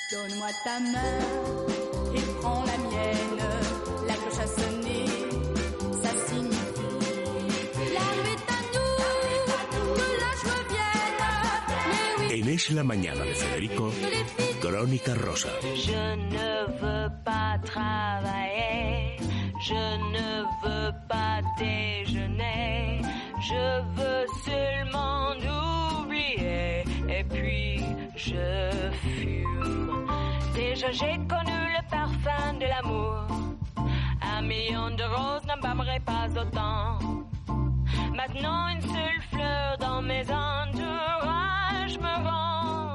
Donne-moi ta main et prends la mienne. La cloche a sonné, ça signifie l'arrivée est à nous, que la joie vienne. Mais oui. En Es la mañana de Federico, Crónica Rosa. Je ne veux pas travailler, je ne veux pas déjeuner, je veux seulement oublier et puis je fume. Déjà j'ai connu le parfum de l'amour, 1 million de roses n'embaumerait pas autant. Maintenant une seule fleur dans mes entourages me rend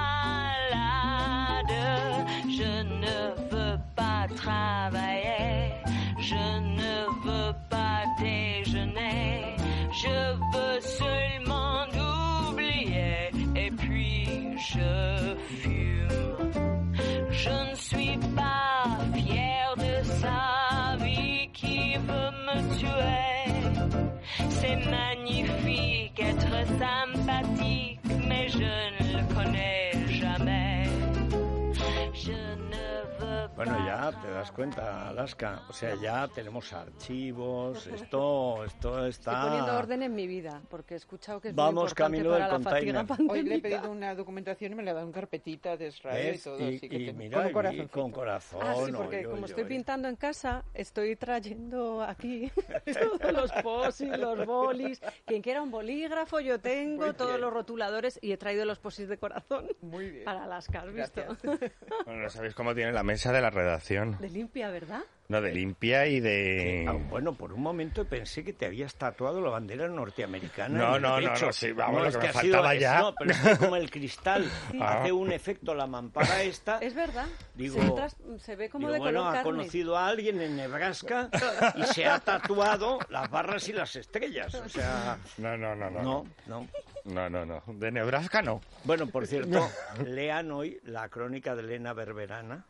malade. Je ne veux pas travailler, je ne veux pas déjeuner, je veux seulement oublier et puis je fume. Je ne suis pas fière de sa vie qui veut me tuer. C'est magnifique être sympathique, mais je ne le connais jamais. Je ne veux pas... Bueno, ya te das cuenta, Alaska. O sea, ya tenemos archivos, esto está... Estoy poniendo orden en mi vida, porque he escuchado que es Vamos muy importante camino para del la fatiga container. pandémica. Hoy le he pedido una documentación y me la da en carpetita de Israel y todo. Y Así que mira, con y con corazón. Ah, sí, porque como estoy pintando en casa, estoy trayendo aquí todos los posis, los bolis. Quien quiera un bolígrafo, yo tengo Muy todos bien. los rotuladores y he traído los posis de corazón. Muy bien. Para Alaska, ¿has visto? Bueno, no sabéis cómo tiene la mesa de la redacción. De limpia, ¿verdad? No, de limpia y de... Bueno, por un momento pensé que te habías tatuado la bandera norteamericana. No, en no, el no, pecho. no, sí, vamos, lo es que me ha sido- faltaba ya. No, pero es que como el cristal Ah. hace un efecto, la mampara esta... Es verdad. Digo, se ve como digo, de bueno, color ha carne. conocido a alguien en Nebraska y se ha tatuado las barras y las estrellas. O sea... No. No. De Nebraska no. Bueno, por cierto, lean hoy la crónica de Elena Berberana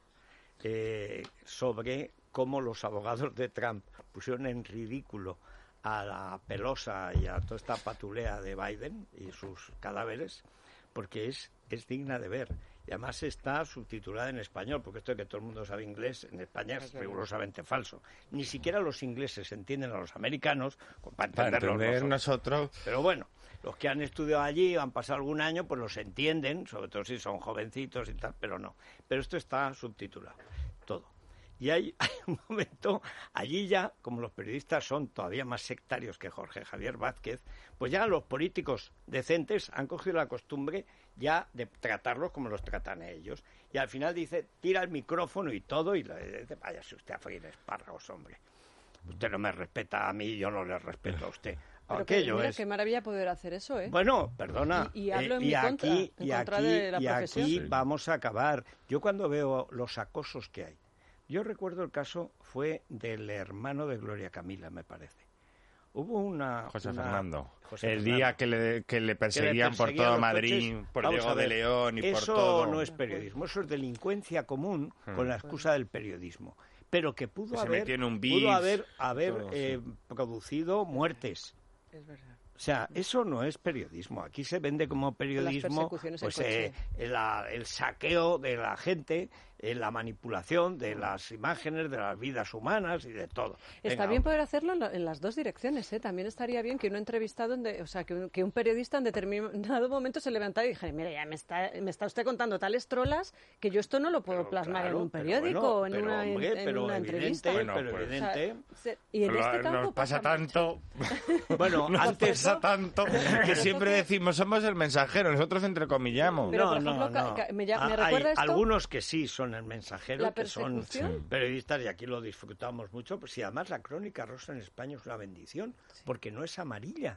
sobre cómo los abogados de Trump pusieron en ridículo a la Pelosa y a toda esta patulea de Biden y sus cadáveres, porque es digna de ver. Y además está subtitulada en español, porque esto de que todo el mundo sabe inglés en España es rigurosamente falso. Ni siquiera los ingleses entienden a los americanos para entenderlos entender nosotros. nosotros... Pero bueno, los que han estudiado allí, han pasado algún año, pues los entienden, sobre todo si son jovencitos y tal, pero no. Pero esto está subtitulado, todo. Y hay un momento, allí ya, como los periodistas son todavía más sectarios que Jorge Javier Vázquez, pues ya los políticos decentes han cogido la costumbre ya de tratarlos como los tratan a ellos. Y al final dice, tira el micrófono y todo, y le dice, váyase usted a freír espárragos, hombre. Usted no me respeta a mí, yo no le respeto a usted. Pero Aquello mira, es... qué maravilla poder hacer eso, ¿eh? Bueno, perdona. Y hablo en mi contra, en contra de la profesión. Aquí vamos a acabar. Yo cuando veo los acosos que hay, yo recuerdo el caso, fue del hermano de Gloria Camila, me parece. Hubo José Fernando. José el Fernando. día que le perseguían por todo los Madrid, coches. por Vamos Diego a de ver, León y por eso todo. no es periodismo, eso es delincuencia común con la excusa del periodismo. Pero que pudo Que se haber, metió en un pudo bis, haber todo, sí. producido muertes. Es verdad. O sea, eso no es periodismo. Aquí se vende como periodismo persecuciones en pues, coche. el saqueo de la gente, la manipulación de las imágenes, de las vidas humanas y de todo. Está Venga, bien poder hacerlo en las dos direcciones, ¿eh? También estaría bien que un entrevistado, que un periodista en determinado momento se levantara y dijera, mire, ya me está usted contando tales trolas que yo esto no lo puedo pero plasmar claro, en un pero periódico bueno, o en pero, una, hombre, en pero una evidente, entrevista. Bueno, pero pues, evidente. Y en este Nos campo pasa tanto, Bueno, antes... pasa tanto, que siempre decimos, somos el mensajero, nosotros entrecomillamos. Pero, por ejemplo, me recuerda hay esto... algunos que sí son el mensajero, La que son persecución. periodistas y aquí lo disfrutamos mucho, pues y además la crónica rosa en España es una bendición, porque no es amarilla.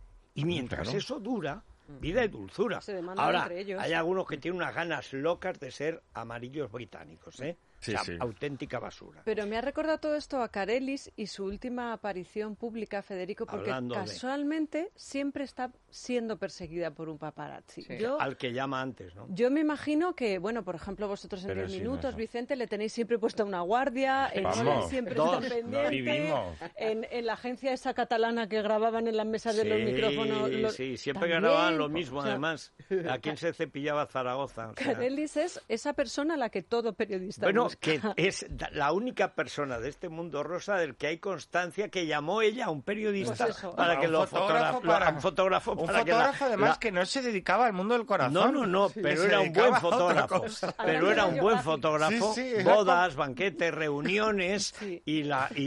Y mientras Claro. eso dura, vida y dulzura. Se demandan Ahora, entre ellos. hay algunos que tienen unas ganas locas de ser amarillos británicos, ¿eh? Sí, o sea, sí. auténtica basura. Pero me ha recordado todo esto a Carelis y su última aparición pública, Federico, porque Hablando de- casualmente siempre está siendo perseguida por un paparazzi. Sí. Al que llama antes, ¿no? Yo me imagino que, bueno, por ejemplo, vosotros en Pero 10 sí, minutos, no. Vicente, le tenéis siempre puesta una guardia, en Vamos. Hola siempre Dos. está No pendiente, vivimos. en la agencia esa catalana que grababan en las mesas de los micrófonos. Sí, siempre también, grababan lo mismo, o sea, además. ¿A quién se cepillaba Zaragoza? O sea, Carelis es esa persona a la que todo periodista bueno, busca. que es la única persona de este mundo rosa del que hay constancia que llamó ella a un periodista Pues eso. para que Un lo fotógrafo fotografe. para- Un fotógrafo, Un para que fotógrafo, además, la- que no se dedicaba al mundo del corazón. No, que pero se era un dedicaba buen a otra fotógrafo. cosa. Pero era un buen fotógrafo. Sí, sí, era bodas, banquetes, reuniones, Sí. y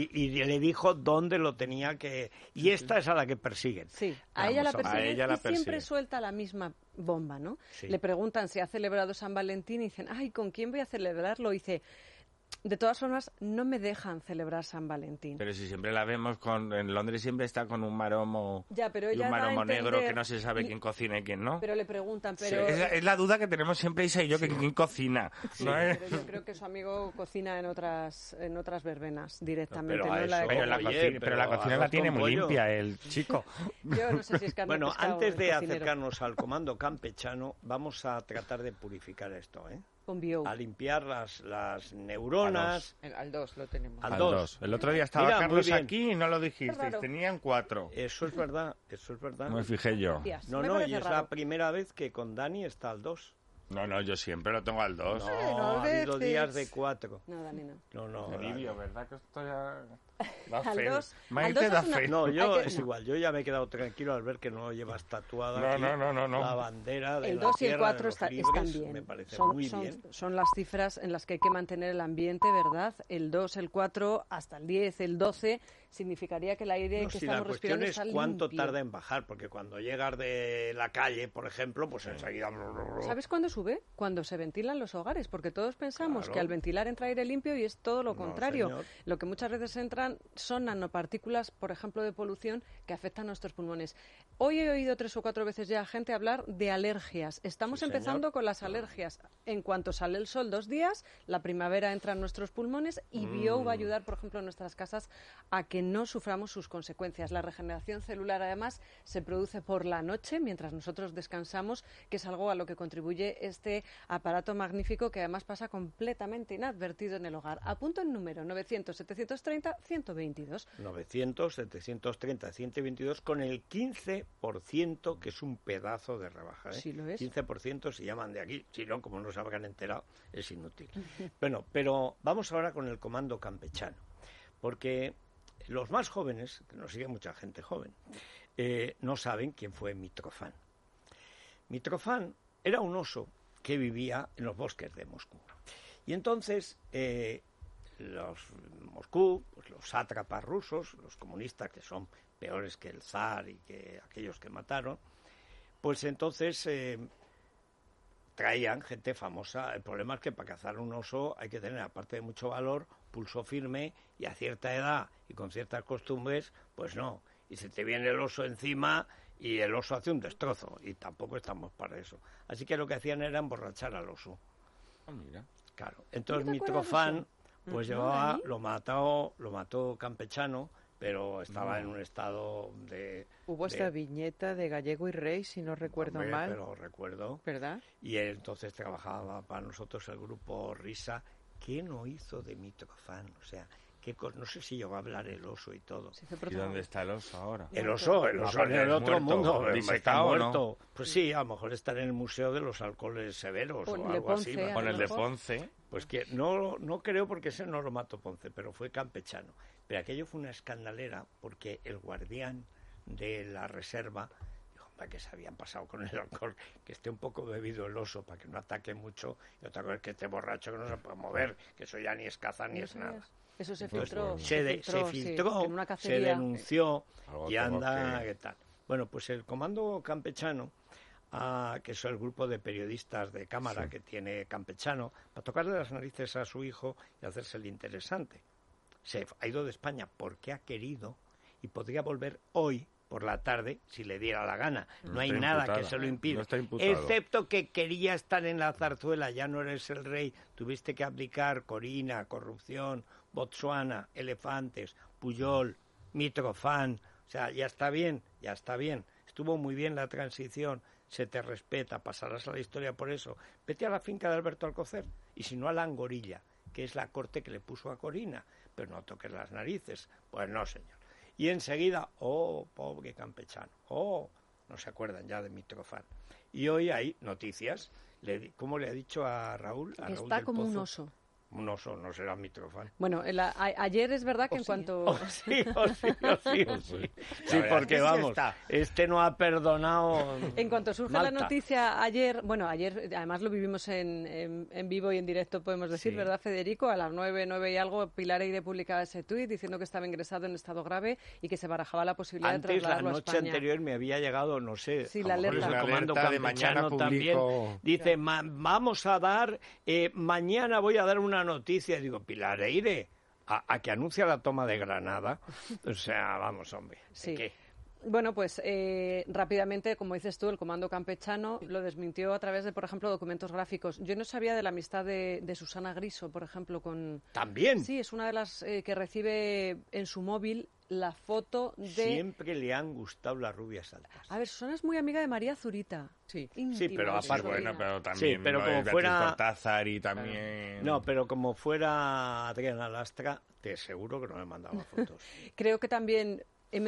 le dijo dónde lo tenía que... Y esta es a la que persiguen. Sí, a ella la Vamos a ver. persiguen ella la y siempre persiguen. suelta la misma bomba, ¿no? Sí. Le preguntan si ha celebrado San Valentín y dicen, ay, ¿con quién voy a celebrarlo? Y dice, de todas formas, no me dejan celebrar San Valentín. Pero si siempre la vemos en Londres siempre está con un maromo, Ya, pero y ella un da a maromo negro que entender- no se sabe quién cocina y quién no. Pero le preguntan, Sí, pero... es la duda que tenemos siempre Isa y yo, que quién cocina. ¿no es? Pero yo creo que su amigo cocina en otras verbenas directamente. Pero a no en la de eso- Pero la, Oye, cocina, pero la pero cocina la arroz tiene con muy pollo. limpia el chico. Yo no sé si es carne Bueno, pescado, antes el de cocinero. acercarnos al comando campechano, vamos a tratar de purificar esto, ¿eh? Con bio. A limpiar las neuronas. Al 2 lo tenemos. Al Al dos. 2. El otro día estaba Mira, muy Carlos bien. aquí y no lo Qué dijisteis. raro. Tenían 4. Eso es verdad, eso es verdad. No me fijé yo. Hostias, No, me no, parece y es raro. la primera vez que con Dani está al 2. No, yo siempre lo tengo al 2. No, no ha habido veces. días de 4. No, Dani, no. No, Alivio, ¿verdad? Que esto ya... Da Al fe. dos- Maite al dos da es una- fe. No, yo Hay que- es no. igual. Yo ya me he quedado tranquilo al ver que no llevas tatuada No, aquí no. la bandera de El la 2 y el tierra 4 de los están libres. bien. Me parece muy bien. Son las cifras en las que hay que mantener el ambiente, ¿verdad? El 2, el 4, hasta el 10, el 12, significaría que el aire No, que si la estamos cuestión respirando es está cuánto limpio. tarda en bajar, porque cuando llegas de la calle, por ejemplo, pues enseguida... ¿Sabes cuándo sube? Cuando se ventilan los hogares, porque todos pensamos Claro. que al ventilar entra aire limpio y es todo lo No, contrario. señor. Lo que muchas veces entran son nanopartículas, por ejemplo, de polución que afectan a nuestros pulmones. Hoy he oído 3 o 4 veces ya a gente hablar de alergias. Estamos Sí, empezando señor. con las alergias. En cuanto sale el sol 2 días, la primavera entra en nuestros pulmones y Bio va a ayudar, por ejemplo, en nuestras casas a que no suframos sus consecuencias. La regeneración celular, además, se produce por la noche mientras nosotros descansamos, que es algo a lo que contribuye este aparato magnífico que además pasa completamente inadvertido en el hogar. Apunto el número 900-730-122. 900-730-122 con el 15%, que es un pedazo de rebaja. ¿eh? Sí lo es. 15% si llaman de aquí, si no, como no se habrán enterado, es inútil. Bueno, pero vamos ahora con el comando campechano, porque los más jóvenes, que nos sigue mucha gente joven, no saben quién fue Mitrofán. Mitrofán era un oso que vivía en los bosques de Moscú. Y entonces Moscú, pues los sátrapas rusos, los comunistas, que son peores que el zar y que aquellos que mataron, pues entonces traían gente famosa. El problema es que para cazar un oso hay que tener, aparte de mucho valor, pulso firme, y a cierta edad y con ciertas costumbres, pues no. Y se te viene el oso encima y el oso hace un destrozo, y tampoco estamos para eso. Así que lo que hacían era emborrachar al oso. Ah, mira. Claro. Entonces ¿No te acuerdas de Mitrofán, eso? pues ¿No, llevaba, Dani? lo mató Campechano, pero estaba en un estado de... Hubo esta viñeta de Gallego y Rey, si no recuerdo Hombre, mal, pero recuerdo. ¿verdad? Y él entonces trabajaba para nosotros el grupo Risa. ¿Qué no hizo de Mitrofán? O sea, no sé si llegó a hablar el oso y todo. Se hizo ¿Y dónde protagonista. está el oso ahora? El oso en Aparte el es otro muerto, mundo, está disecado, ¿no? muerto. Pues sí, a lo mejor está en el Museo de los Alcoholes Severos O o el de algo así. Ponce, ¿no? a Con lo el de mejor. Ponce. Pues que no creo, porque ese no lo mató Ponce, pero fue Campechano. Pero aquello fue una escandalera porque el guardián de la reserva dijo, hombre, que se habían pasado con el alcohol, que esté un poco bebido el oso para que no ataque mucho, y otra cosa es que esté borracho, que no se puede mover, que eso ya ni es caza ni ¿No es nada. sabías? Eso se Entonces, filtró. se sí, filtró, en una se cacería. denunció Algo y tengo anda, que- ¿qué tal? Bueno, pues el Comando Campechano, que es el grupo de periodistas de cámara que tiene Campechano, para tocarle las narices a su hijo y hacerse el interesante. Se ha ido de España porque ha querido y podría volver hoy por la tarde, si le diera la gana. No hay está nada imputada. que se lo impida. No está imputado. Excepto que quería estar en la zarzuela, ya no eres el rey, tuviste que abdicar Corina, corrupción, Botsuana, elefantes, Puyol, Mitrofán. O sea, ya está bien, ya está bien. Estuvo muy bien la transición, se te respeta, pasarás a la historia por eso. Vete a la finca de Alberto Alcocer, y si no a la Angorilla, que es la corte que le puso a Corina, pero no toques las narices. Pues no, señor. Y enseguida, oh, pobre campechano, oh, no se acuerdan ya de Mitrofán. Y hoy hay noticias, ¿cómo le ha dicho a Raúl? A Raúl Está del como un Pozo? oso. Un oso, no será Mitrofán. Bueno, ayer es verdad que en cuanto... Sí, sí, verdad porque es que sí vamos, está. este no ha perdonado. En cuanto surge Malta. la noticia ayer además lo vivimos en vivo y en directo, podemos decir, Sí. ¿verdad, Federico? A las 9 y algo, Pilar Eire publicaba ese tuit diciendo que estaba ingresado en estado grave y que se barajaba la posibilidad de Antes, la trasladarlo a noche España. anterior me había llegado, no sé, Sí, a la lo mejor es alerta. el comando La alerta de mañana campechano también. publico- Dice, vamos a dar, mañana voy a dar una noticia. Digo, Pilar Eire, a que anuncia la toma de Granada. O sea, vamos, hombre. ¿de Sí. qué? Bueno, pues rápidamente, como dices tú, el comando campechano lo desmintió a través de, por ejemplo, documentos gráficos. Yo no sabía de la amistad de Susana Griso, por ejemplo, con... También. Sí, es una de las que recibe en su móvil la foto de... Siempre le han gustado las rubias altas. A ver, Susana es muy amiga de María Zurita. Sí. Íntima pero de aparte- sobrina. Bueno, pero también Sí, pero como Beatriz fuera- Cortázar y también... No, pero como fuera Adriana Lastra, te seguro que no me mandaba fotos. Creo que también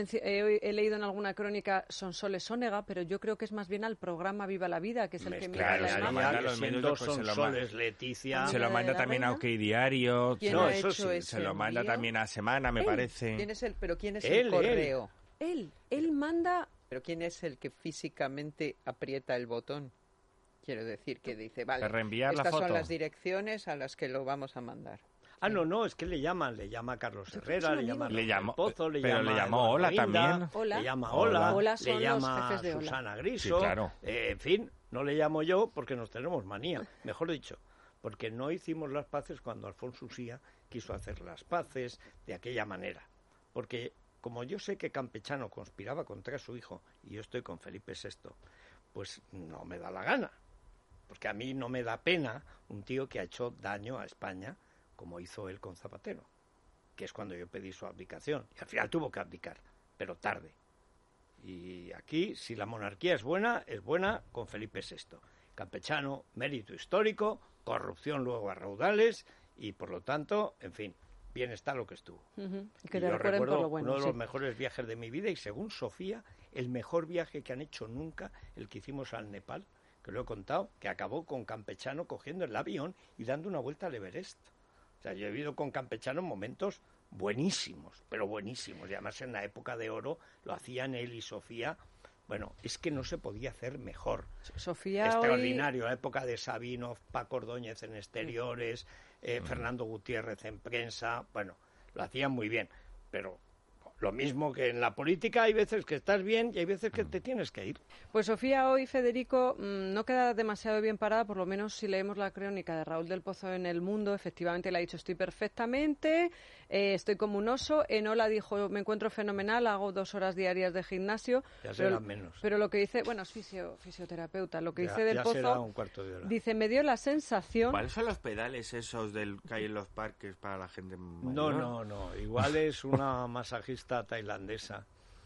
he leído en alguna crónica Sonsoles Sónega, pero yo creo que es más bien al programa Viva la Vida, que es el que Claro, mira se la lo imagen. manda a que los medios, siendo después se lo Sonsoles, Leticia... Se lo ¿De manda la también a reina? OK Diario, ¿Quién No, ha eso hecho sí, ese se lo manda envío? también a Semana, me parece. ¿Quién es Él, el correo? Él manda... Pero ¿quién es el que físicamente aprieta el botón? Quiero decir que dice, vale, De reenviar la estas son foto. las direcciones a las que lo vamos a mandar. Ah, no, es que le llama a Carlos Herrera, le llama a Le Rafael llamó- Pozo, le pero llama le a llamó Eduardo Ola Inda, también. Ola. le llama Ola. Ola son le los llama jefes de a Ola. Susana Griso, Sí, claro. En fin, no le llamo yo porque nos tenemos manía, mejor dicho, porque no hicimos las paces cuando Alfonso Usía quiso hacer las paces de aquella manera, porque como yo sé que Campechano conspiraba contra su hijo y yo estoy con Felipe VI, pues no me da la gana, porque a mí no me da pena un tío que ha hecho daño a España como hizo él con Zapatero, que es cuando yo pedí su abdicación. Y al final tuvo que abdicar, pero tarde. Y aquí, si la monarquía es buena con Felipe VI. Campechano, mérito histórico, corrupción luego a raudales, y por lo tanto, en fin, bien está lo que estuvo. Ujú, Y que te yo recuerden recuerdo por lo bueno. uno de sí. los mejores viajes de mi vida, y según Sofía, el mejor viaje que han hecho nunca, el que hicimos al Nepal, que lo he contado, que acabó con Campechano cogiendo el avión y dando una vuelta al Everest. O sea, yo he vivido con Campechano en momentos buenísimos, pero buenísimos. Y además en la época de oro lo hacían él y Sofía. Bueno, es que no se podía hacer mejor. Sofía hoy... Extraordinario, la época de Sabino, Paco Ordóñez en exteriores, Fernando Gutiérrez en prensa, bueno, lo hacían muy bien, pero lo mismo que en la política, hay veces que estás bien y hay veces que te tienes que ir. Pues Sofía hoy, Federico, no queda demasiado bien parada, por lo menos si leemos la crónica de Raúl del Pozo en El Mundo, efectivamente le ha dicho estoy perfectamente, estoy como un oso. En Ola dijo me encuentro fenomenal, hago 2 horas diarias de gimnasio. Ya será menos. Pero lo que dice, bueno, es fisioterapeuta, lo que Ya- dice del ya Pozo, será un cuarto de hora. dice me dio la sensación... ¿Cuáles son los pedales esos que hay en los parques para la gente mayor? No, igual es una masajista tailandesa.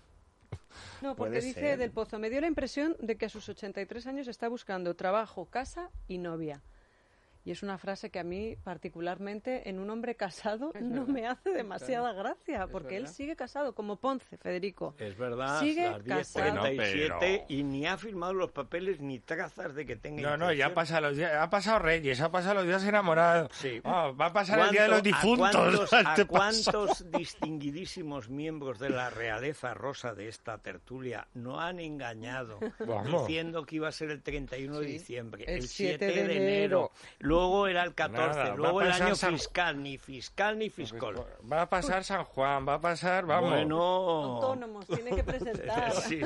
No, porque Puede dice ser. del Pozo, me dio la impresión de que a sus 83 años está buscando trabajo, casa y novia. Y es una frase que a mí, particularmente, en un hombre casado, Es no verdad. me hace demasiada gracia, porque él verdad. sigue casado, como Ponce, Federico. Es verdad, Sigue las casado. 10:47 Bueno, pero- y ni ha firmado los papeles ni trazas de que tenga No, ya intención. pasa los días, ha pasado Reyes, ha pasado los días enamorados. Sí. Va a pasar el día de los difuntos. ¿A Te pasa. cuántos distinguidísimos miembros de la realeza rosa de esta tertulia no han engañado Vamos. diciendo que iba a ser el 31 de Sí, diciembre, el el 7 7 de de enero, enero. luego era el 14, Nada, va luego a el pasar año San- fiscal, ni fiscal ni fiscal. Va a pasar San Juan, va a pasar, vamos. Bueno, Autónomos, tiene que presentar. sí.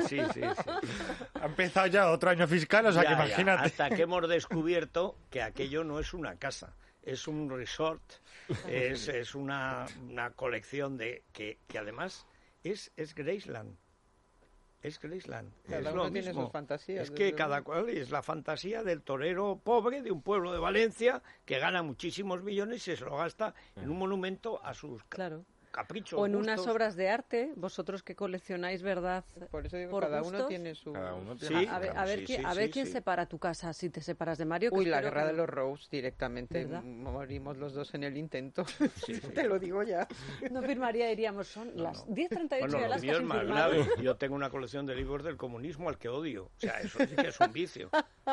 Ha empezado ya otro año fiscal, o sea que Ya, imagínate. hasta que hemos descubierto que aquello no es una casa, es un resort, es una colección de que además es Graceland. Es Graceland. Cada Es uno lo tiene mismo. sus fantasías, Es que desde cada cual es la fantasía del torero pobre de un pueblo de Valencia que gana muchísimos millones y se lo gasta en un monumento a sus Claro. caprichos. O en gustos. unas obras de arte, vosotros que coleccionáis, ¿verdad? Por eso digo, por cada uno gustos. tiene su... Cada uno Sí, tiene... A ver, sí, quién sí. separa tu casa si te separas de Mario. que Uy, la espero guerra que de no. los Rose directamente. ¿Verdad? Morimos los dos en el intento. Te lo digo ya. No firmaría, diríamos, son las 10:38 Bueno, y lo Alaska mío es sin más firmar. grave. Yo tengo una colección de libros del comunismo al que odio. O sea, eso sí que es un vicio.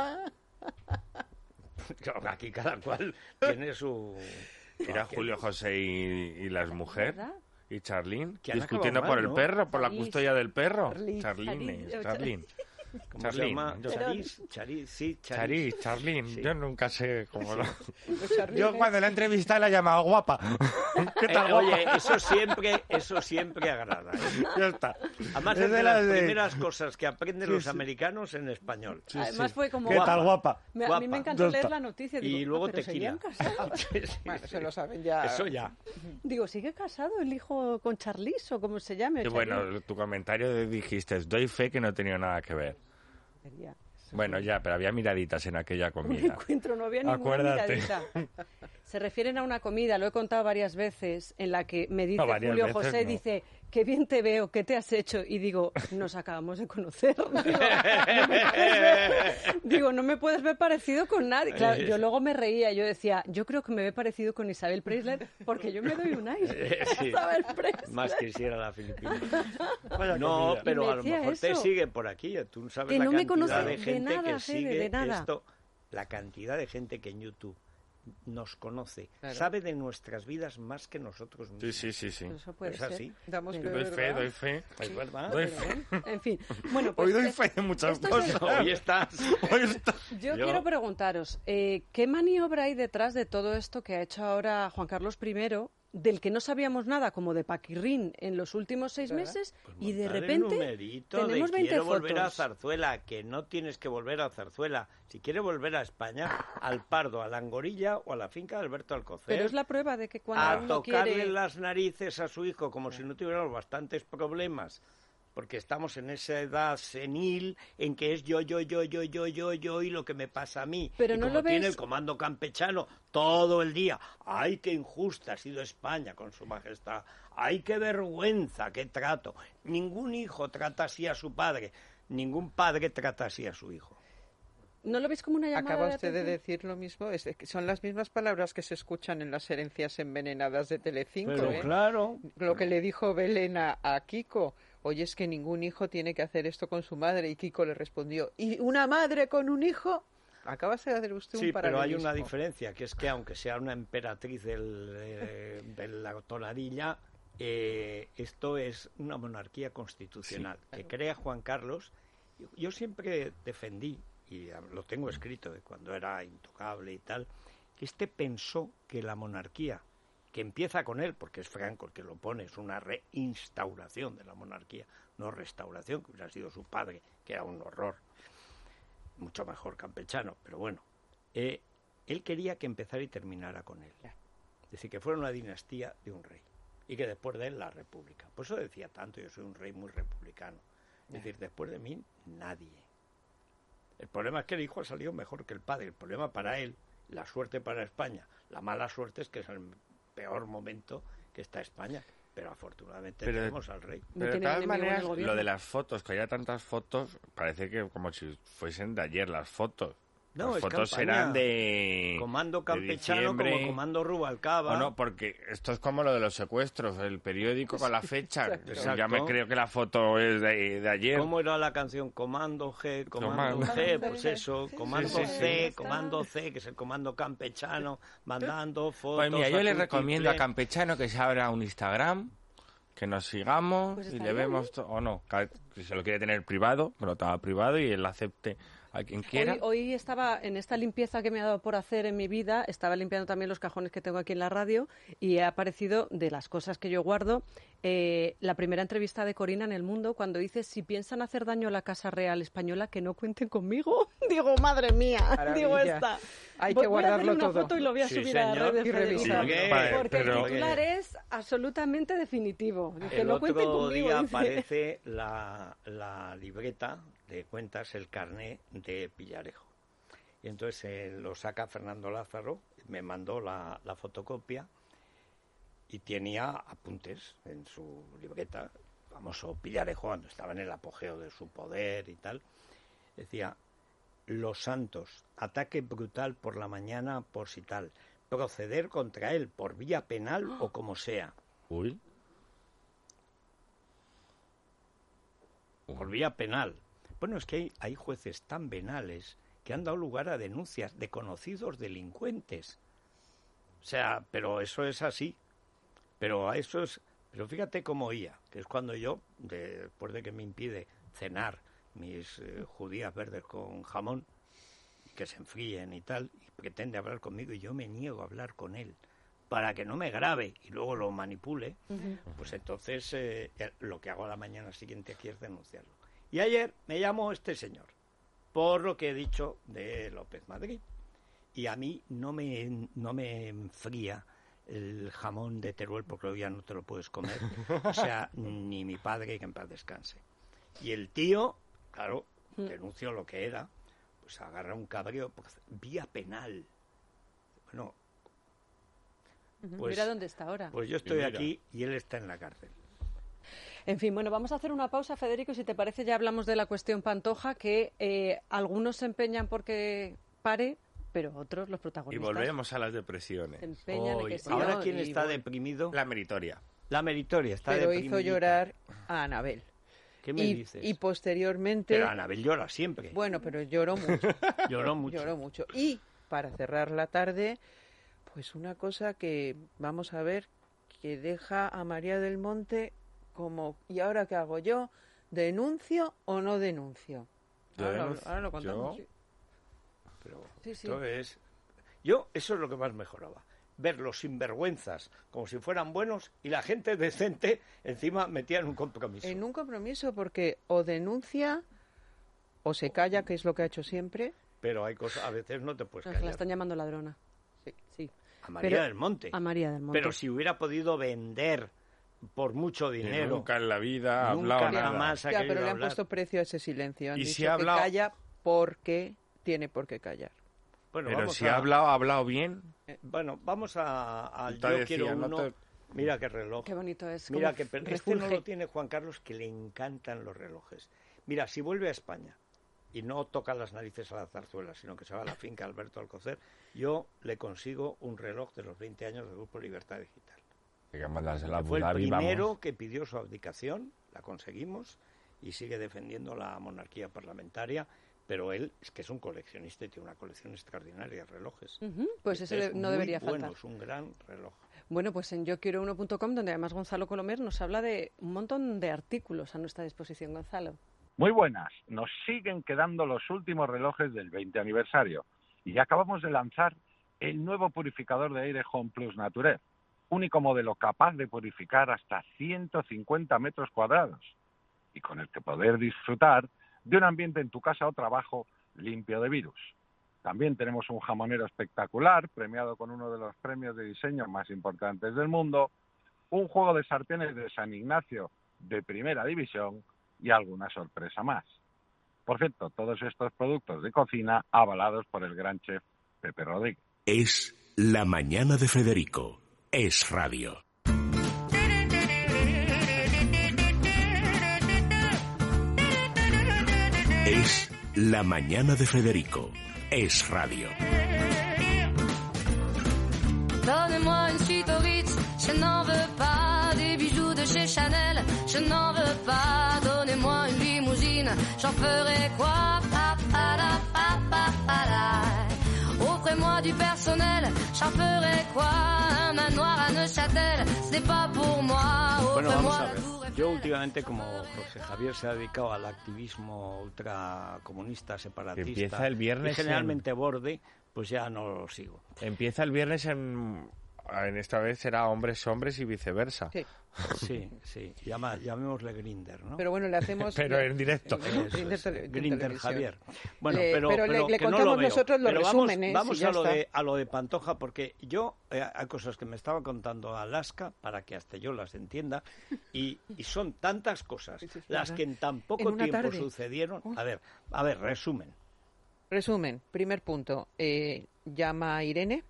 Claro, aquí cada cual tiene su... Mira Julio José y las mujeres. ¿Verdad? Y Charlín, Que han discutiendo acabado por mal, el ¿no? perro, por la Charlize. custodia del perro. Charlize. Charlín. ¿Cómo se Charlín, llama? yo- Charis, sí, Charis. Charlín, Sí. yo nunca sé cómo lo... Charlín, Yo cuando la entrevista la he llamado guapa. ¿Qué tal, guapa? Oye, eso siempre agrada. ¿eh? Ya está. Además Es es de de las las de- primeras cosas que aprenden los americanos en español. Además fue como... ¿Qué tal, guapa? A mí Guapa. me encantó Ya leer está. la noticia. Y Digo, luego pero tequila. seguían casados. Sí, sí, Bueno, sí. se lo saben ya. Eso ya. Digo, ¿sigue casado el hijo con Charlize o como se llame? Y bueno, tu comentario dijiste, doy fe que no he tenido nada que ver. Charlize. Bueno, ya, pero había miraditas en aquella Un comida. encuentro, no había ninguna Acuérdate. miradita. Se refieren a una comida, lo he contado varias veces, en la que me dice No, varias Julio veces José, no. dice, qué bien te veo, ¿qué te has hecho? Y digo, nos acabamos de conocer. Digo, no me puedes ver parecido con nadie. Claro, yo luego me reía, yo decía, yo creo que me ve parecido con Isabel Preisler, porque yo me doy un aire. Sí. Isabel Preisler. Más quisiera la Filipina. Vaya No, comida. pero Y me a lo decía mejor te eso. sigue por aquí. Tú sabes Que la no me cantidad conoce de de gente nada, que Fede, sigue de nada. esto. La cantidad de gente que en YouTube nos conoce, Claro. sabe de nuestras vidas más que nosotros mismos. Sí. Eso puede Es ser. así. Damos Pero- fe, Doy fe, ¿verdad? doy fe. Es verdad. Doy Pero, fe. En fin, bueno, pues Hoy doy fe de muchas esto es el- cosas. Hoy estás. Hoy está... Yo Yo- quiero preguntaros, ¿qué maniobra hay detrás de todo esto que ha hecho ahora Juan Carlos I, del que no sabíamos nada, como de Paquirrín, en los últimos 6 meses, y de Montar el repente numerito tenemos de 20 quiero fotos? volver a Zarzuela, que no tienes que volver a Zarzuela. Si quieres volver a España, al Pardo, a la Angorilla o a la finca de Alberto Alcocer. Pero es la prueba de que cuando a uno tocarle quiere... las narices a su hijo como si no tuviéramos bastantes problemas, porque estamos en esa edad senil en que es yo y lo que me pasa a mí. Pero y no como lo tiene ves- el comando campechano todo el día, ¡ay, qué injusta ha sido España con su majestad! ¡Ay, qué vergüenza, qué trato! Ningún hijo trata así a su padre, ningún padre trata así a su hijo. ¿No lo veis como una llamada Acaba de usted de atención? decir lo mismo. Que son las mismas palabras que se escuchan en las herencias envenenadas de Telecinco. Pero ¿eh? claro, Lo que le dijo Belén a Kiko. Oye, es que ningún hijo tiene que hacer esto con su madre. Y Kiko le respondió, ¿y una madre con un hijo? Acabas de hacer usted sí, un pero hay paralelismo. una diferencia, que es que aunque sea una emperatriz de la tonadilla, esto es una monarquía constitucional que crea Juan Carlos. Yo siempre defendí, y lo tengo escrito de cuando era intocable y tal, que pensó que la monarquía, que empieza con él, porque es Franco el que lo pone, es una reinstauración de la monarquía, no restauración, que hubiera sido su padre, que era un horror, mucho mejor campechano, pero bueno, él quería que empezara y terminara con él. Es decir, que fuera una dinastía de un rey, y que después de él la república. Por eso decía tanto, yo soy un rey muy republicano. Es decir, después de mí, nadie. El problema es que el hijo ha salido mejor que el padre. El problema para él, la suerte para España, la mala suerte es que es el peor momento que está España. Pero afortunadamente Pero- tenemos al rey. No Pero de tiene todas enemigo en el maneras, gobierno. lo de las fotos, que haya tantas fotos, parece que como si fuesen de ayer las fotos. No, las es fotos campaña. serán de Comando de campechano diciembre. como comando Rubalcaba. O no, porque esto es como lo de los secuestros, el periódico con la fecha. Exacto. Ya me creo que la foto es de ayer. ¿Cómo era la canción? Comando G, Comando Comando. C, pues eso, Comando sí, sí. C, Comando C, que es el comando campechano, mandando fotos. Pues mira, yo a le tu recomiendo a triple. Campechano que se abra un Instagram, que nos sigamos Pues y estaría le vemos, o no, si se lo quiere tener privado, que lo tenga privado y él acepte a quien quiera. Hoy estaba en esta limpieza que me ha dado por hacer en mi vida, estaba limpiando también los cajones que tengo aquí en la radio y ha aparecido, de las cosas que yo guardo, la primera entrevista de Corina en El Mundo cuando dice, si piensan hacer daño a la Casa Real Española, que no cuenten conmigo. Digo, madre mía, Maravilla. digo esta. Hay que Voy a hacer guardarlo una todo. foto y lo voy a Sí, subir a señor. redes, Y Federico. revisarlo. Vale, Porque pero- el titular es absolutamente definitivo. Que El no cuenten otro conmigo, día dice. aparece la libreta de cuentas, el carné de Pillarejo. Y entonces lo saca Fernando Lázaro, me mandó la fotocopia y tenía apuntes en su libreta, famoso Pillarejo, cuando estaba en el apogeo de su poder y tal. Decía: Los Santos, ataque brutal por la mañana por si tal, proceder contra él por vía penal o como sea. Uy. Por vía penal. Bueno, es que hay jueces tan venales que han dado lugar a denuncias de conocidos delincuentes. O sea, pero eso es así. Pero fíjate cómo oía, que es cuando yo, después de que me impide cenar mis judías verdes con jamón, que se enfríen y tal, y pretende hablar conmigo y yo me niego a hablar con él para que no me grabe y luego lo manipule, pues entonces lo que hago a la mañana siguiente aquí es denunciarlo. Y ayer me llamó este señor por lo que he dicho de López Madrid. Y a mí no me enfría el jamón de Teruel porque hoy ya no te lo puedes comer. O sea, ni mi padre, que en paz descanse. Y el tío, claro, denunció lo que era, pues agarra un cabreo, pues, vía penal. Bueno, pues, Mira dónde está ahora. pues yo estoy mira. aquí y él está en la cárcel. En fin, bueno, vamos a hacer una pausa, Federico. Si te parece, ya hablamos de la cuestión Pantoja, que algunos se empeñan porque pare, pero otros, los Y protagonistas, volvemos a las depresiones. se empeñan en Hoy, que sí. ahora, no, ¿quién y está bueno, deprimido? La meritoria. La meritoria está Pero deprimidita. hizo llorar a Anabel. ¿Qué me dices? Y posteriormente... Pero Anabel llora siempre. Bueno, pero lloró mucho. Lloró mucho. Lloró mucho. Y para cerrar la tarde, pues una cosa que vamos a ver, que deja a María del Monte como, ¿y ahora qué hago yo? ¿Denuncio o no denuncio? Yo Ahora, denuncio. ahora lo contamos. Yo- Sí. Pero Sí, sí. esto es... Yo, eso es lo que más mejoraba. Ver los sinvergüenzas como si fueran buenos y la gente decente encima metía en un compromiso. En un compromiso, porque o denuncia o se calla, que es lo que ha hecho siempre. Pero hay cosas, a veces no te puedes No, es que la callar. están llamando ladrona. Sí. Sí. A María Pero- del Monte. A María del Monte. Pero si hubiera podido vender por mucho Que dinero... nunca en la vida ha Nunca hablado nada. jamás ha Ya, querido pero le han hablar. puesto precio a ese silencio. Han Y dicho si ha que hablado- calla porque tiene por qué callar. Bueno, Pero vamos si ha hablado bien. Bueno, vamos a Está yo decía, quiero no uno... te- Mira qué reloj. Qué bonito es. Mira cómo que este no refulge. lo tiene Juan Carlos, que le encantan los relojes. Mira, si vuelve a España y no toca las narices a la zarzuela, sino que se va a la finca Alberto Alcocer, yo le consigo un reloj de los 20 años del Grupo Libertad Digital. Hay que mandársela a Abu Fue el Dhabi, primero vamos. que pidió su abdicación, la conseguimos, y sigue defendiendo la monarquía parlamentaria, pero él es que es un coleccionista y tiene una colección extraordinaria de relojes. Ujú, pues eso Es no muy debería bueno, faltar. es un gran reloj. Bueno, pues en yoquiero1.com, donde además Gonzalo Colomer nos habla de un montón de artículos a nuestra disposición. Gonzalo. Muy buenas. Nos siguen quedando los últimos relojes del 20 aniversario y acabamos de lanzar el nuevo purificador de aire Home Plus Nature, único modelo capaz de purificar hasta 150 metros cuadrados y con el que poder disfrutar de un ambiente en tu casa o trabajo limpio de virus. También tenemos un jamonero espectacular, premiado con uno de los premios de diseño más importantes del mundo, un juego de sartenes de San Ignacio de primera división y alguna sorpresa más. Por cierto, todos estos productos de cocina avalados por el gran chef Pepe Rodríguez. Es La Mañana de Federico. Es radio. Es La Mañana de Federico. Es radio. Donnez-moi une suite au Ritz, je n'en veux pas. Des bijoux de chez Chanel, je n'en veux pas. Donnez-moi une limousine, j'en ferai quoi? Pa, pa, la, pa, pa, pa, la. Offrez-moi du personnel, j'en ferai quoi? Un manoir à Neuchâtel, ce n'est pas pour moi. Bueno, vamos Offrez-moi a la ver. tour Eiffel. Yo últimamente, como José Javier se ha dedicado al activismo ultracomunista, separatista, Empieza el viernes y generalmente borde, pues ya no lo sigo. Empieza el viernes en en esta vez será hombres y viceversa. Sí. Sí. Llamémosle Grinder, ¿no? Pero bueno, le hacemos... Pero en directo. Grinder Javier. Bueno, pero le que no contamos lo veo. nosotros los Pero resúmenes. Vamos y ya a lo está. de Pantoja, porque yo hay cosas que me estaba contando Alaska para que hasta yo las entienda, y son tantas cosas las que en tan poco En una tiempo tarde. sucedieron. A ver, resumen. Resumen, primer punto. Llama a Irene,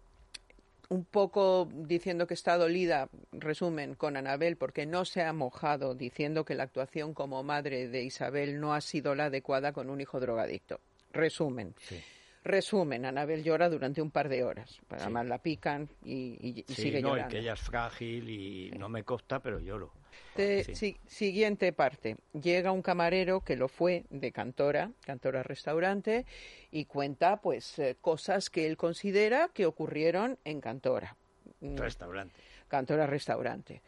un poco diciendo que está dolida, resumen, con Anabel, porque no se ha mojado, diciendo que la actuación como madre de Isabel no ha sido la adecuada con un hijo drogadicto. Resumen. Sí. Resumen, Anabel llora durante un par de horas. Además la pican y sigue llorando. Y que ella es frágil y no me consta, pero lloro. Siguiente parte. Llega un camarero que lo fue de Cantora Restaurante, y cuenta pues cosas que él considera que ocurrieron en Cantora Restaurante.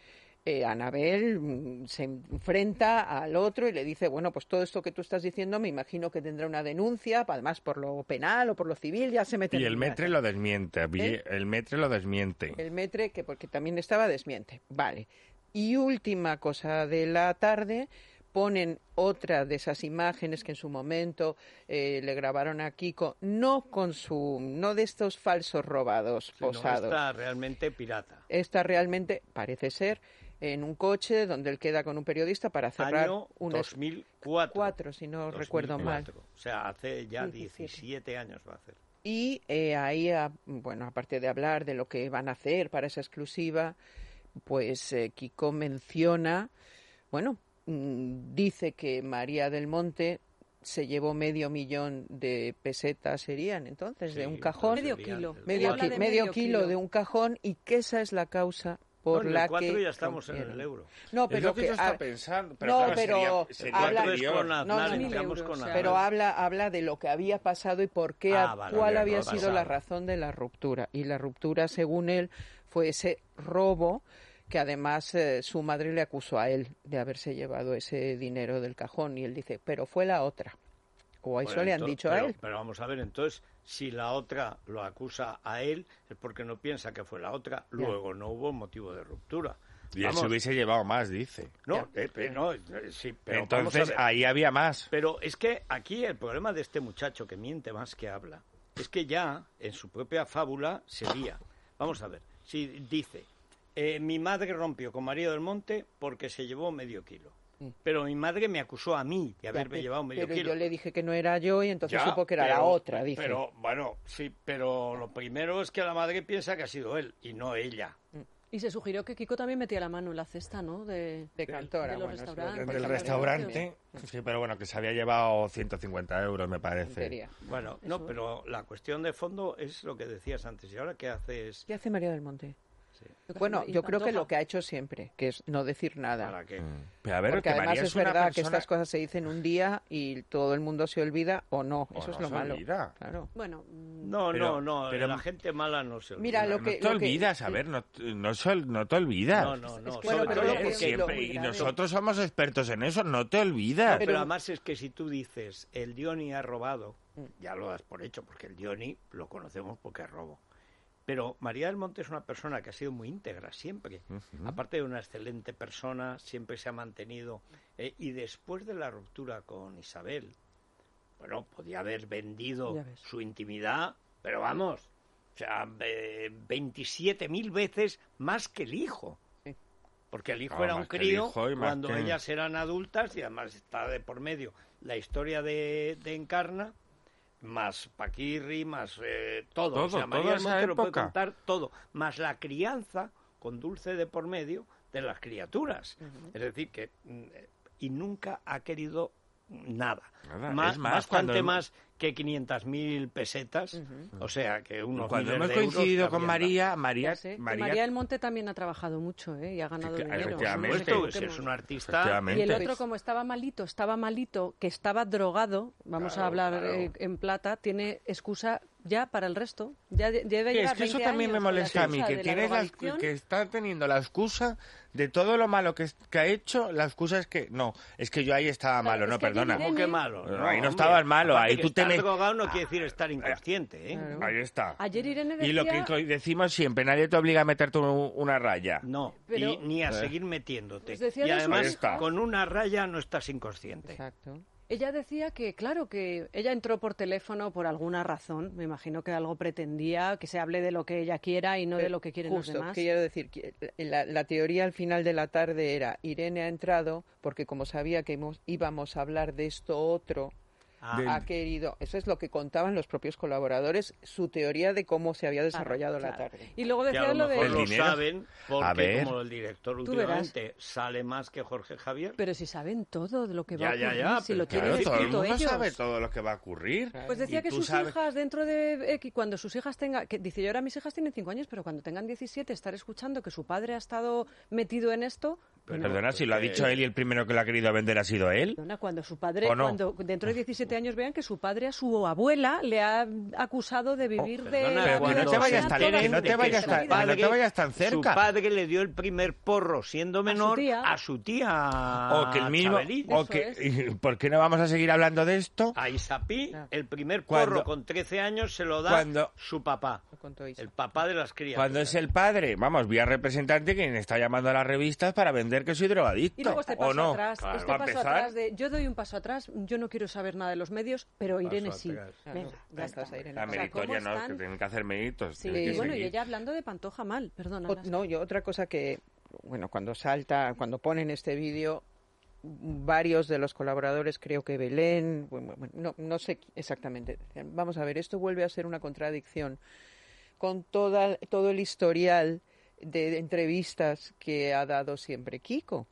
Anabel se enfrenta al otro y le dice, bueno, pues todo esto que tú estás diciendo me imagino que tendrá una denuncia, además por lo penal o por lo civil, ya se mete en Y el metre lo desmiente. El metre lo desmiente. El metre, que porque también estaba, desmiente. Vale. Y última cosa de la tarde, ponen otra de esas imágenes que en su momento le grabaron a Kiko, no de estos falsos robados posados. Esta realmente pirata. Esta realmente, parece ser, en un coche donde él queda con un periodista para cerrar Año un 2004, si no recuerdo mal. O sea, hace ya 17 años va a hacer. Y ahí, bueno, aparte de hablar de lo que van a hacer para esa exclusiva, pues Kiko menciona, bueno, dice que María del Monte se llevó 500.000 de pesetas, serían entonces, de un cajón. Medio kilo. Medio kilo de un cajón, y que esa es la causa por la que... En el 4 ya estamos en el euro. No, pero pero es lo que se está pensando. Pero, no, claro, pero sería habla, anterior. Con Aznar, entramos con Aznar. pero habla de lo que había pasado y por qué, cuál había sido la razón de la ruptura. Y la ruptura, según él, fue ese robo que además su madre le acusó a él de haberse llevado ese dinero del cajón, y él dice, pero fue la otra. O eso le han dicho a él. Pero vamos a ver, entonces, si la otra lo acusa a él, es porque no piensa que fue la otra, luego no hubo motivo de ruptura. Y él se hubiese llevado más, dice. Sí, pero entonces ahí había más. Pero es que aquí el problema de este muchacho que miente más que habla, es que ya en su propia fábula se lía. Vamos a ver, si dice, mi madre rompió con María del Monte porque se llevó 500 kilos. Pero mi madre me acusó a mí de haberme llevado 500 kilos. Pero yo le dije que no era yo y entonces supo que era la otra, dice. Pero, bueno, sí, pero lo primero es que la madre piensa que ha sido él y no ella. Y se sugirió que Kiko también metía la mano en la cesta, ¿no? De Cantora, de los bueno, restaurantes. Del restaurante, sí, pero bueno, que se había llevado 150 euros, me parece. Tontería. Bueno, no, pero la cuestión de fondo es lo que decías antes. ¿Y ahora qué haces? ¿Qué hace María del Monte? Sí. Bueno, Y yo creo que Pantoja. lo que ha hecho siempre, que es no decir nada. ¿Para qué? Pero a ver, Porque que además María es una verdad que persona- estas cosas se dicen un día y todo el mundo se olvida o no. O Eso no es lo se malo. olvida. Claro. Bueno, No, Pero la gente mala no se olvida. Mira, lo No que... te olvidas, a ver, no te olvidas. No, Es que sobre bueno, pero todo lo que- porque Siempre, muy y grave. nosotros somos expertos en eso, no te olvidas. pero además es que si tú dices el Diony ha robado, ya lo das por hecho, porque el Diony lo conocemos porque es robo. Pero María del Monte es una persona que ha sido muy íntegra siempre. Aparte de una excelente persona, siempre se ha mantenido. Y después de la ruptura con Isabel, bueno, podía haber vendido Ya ves. su intimidad, pero vamos, o sea, 27.000 veces más que el hijo. Porque el hijo Ah, era un más que el crío hijo y más cuando que- ellas eran adultas, y además está de por medio la historia de Encarna, más Paquirri, más todo. Todo, O sea, toda María del esa Monte lo puede época. contar todo, más la crianza con Dulce de por medio de las criaturas. Es decir, que y nunca ha querido nada. Nada, es más, Bastante cuando- más que 500.000 pesetas, o sea, que unos Cuando miles hemos de euros coincidido con también María, ya sé, que María del Monte también ha trabajado mucho, y ha ganado Sí, dinero. efectivamente. No Por nos supuesto, si es un equivoquemos. artista. Efectivamente. Y el otro, como estaba malito, que estaba drogado, vamos a hablar claro. en plata, tiene excusa ya para el resto. Ya debe Sí, llevar es que eso 20 también me años con la molesta a mí, excusa que de la tienes drogadicción. que está teniendo la excusa de todo lo malo que ha hecho. La excusa es que no, es que yo ahí estaba Claro, malo, es no, que perdona. Irene- ¿Cómo que malo? Ahí no hombre. estabas malo, Aparte ahí que tú te estar me- drogado no quiere decir estar inconsciente, ¿eh? Claro. Ahí está. Ayer Irene decía... Y lo que decimos siempre, nadie te obliga a meterte una raya. No, Pero- y ni a seguir metiéndote. Pues decía Y de sus además, hijas. con una raya no estás inconsciente. Exacto. Ella decía que, claro, que ella entró por teléfono por alguna razón. Me imagino que algo pretendía, que se hable de lo que ella quiera y no de lo que quieren Justo, los demás. quiero decir, que la teoría al final de la tarde era, Irene ha entrado porque como sabía que íbamos a hablar de esto otro, Ah, ha querido, eso es lo que contaban los propios colaboradores, su teoría de cómo se había Claro, desarrollado la claro. tarde. Y luego que a decía lo lo mejor de... El lo dinero. saben A porque ver. como el director Tú verás. últimamente sale más que Jorge Javier. Pero si saben todo de lo que va a Ya, ocurrir, ya, si pero lo tienen Claro, todo el escrito mundo ellos. sabe todo lo que va a ocurrir. Pues decía Y que tú sus sabes- hijas dentro de... cuando sus hijas tengan... Que dice, yo ahora mis hijas tienen 5 años, pero cuando tengan 17 estar escuchando que su padre ha estado metido en esto... bueno, Perdona, si lo ha dicho él y el primero que lo ha querido vender ha sido él. perdona, cuando su padre, ¿O no? cuando dentro de 17 años vean que su padre a su abuela le ha acusado de vivir de... Perdona, Pero que no cuando te vayas se tan- enteren que no te de vayas su tan- que no padre- te vayas tan cerca. Su padre le dio el primer porro siendo menor tía. a su tía O que el mismo, Chabelí. o Eso que, ¿por qué no vamos a seguir hablando de esto? A Isapí, el primer Cuando- porro con 13 años se lo da cuando- su papá, Lo contó Isa. el papá de las crías. Cuando es el padre, vamos, vía representante quien está llamando a las revistas para vender que soy drogadicto. Y luego este ¿O paso no? atrás, Claro. este Para paso empezar, atrás de yo doy un paso atrás, yo no quiero saber nada de los medios, pero Irene Paso sí. atrás. Claro, Venga, ya ya está. estás, Irene. la O sea, meritoria ¿cómo no, están? que tienen que hacer méritos. Sí, tienen que y bueno, y seguir. ella hablando de Pantoja mal, perdona. No, yo otra cosa que, bueno, cuando ponen este vídeo, varios de los colaboradores, creo que Belén, bueno, no sé exactamente. Vamos a ver, esto vuelve a ser una contradicción con todo el historial de entrevistas que ha dado siempre Kiko.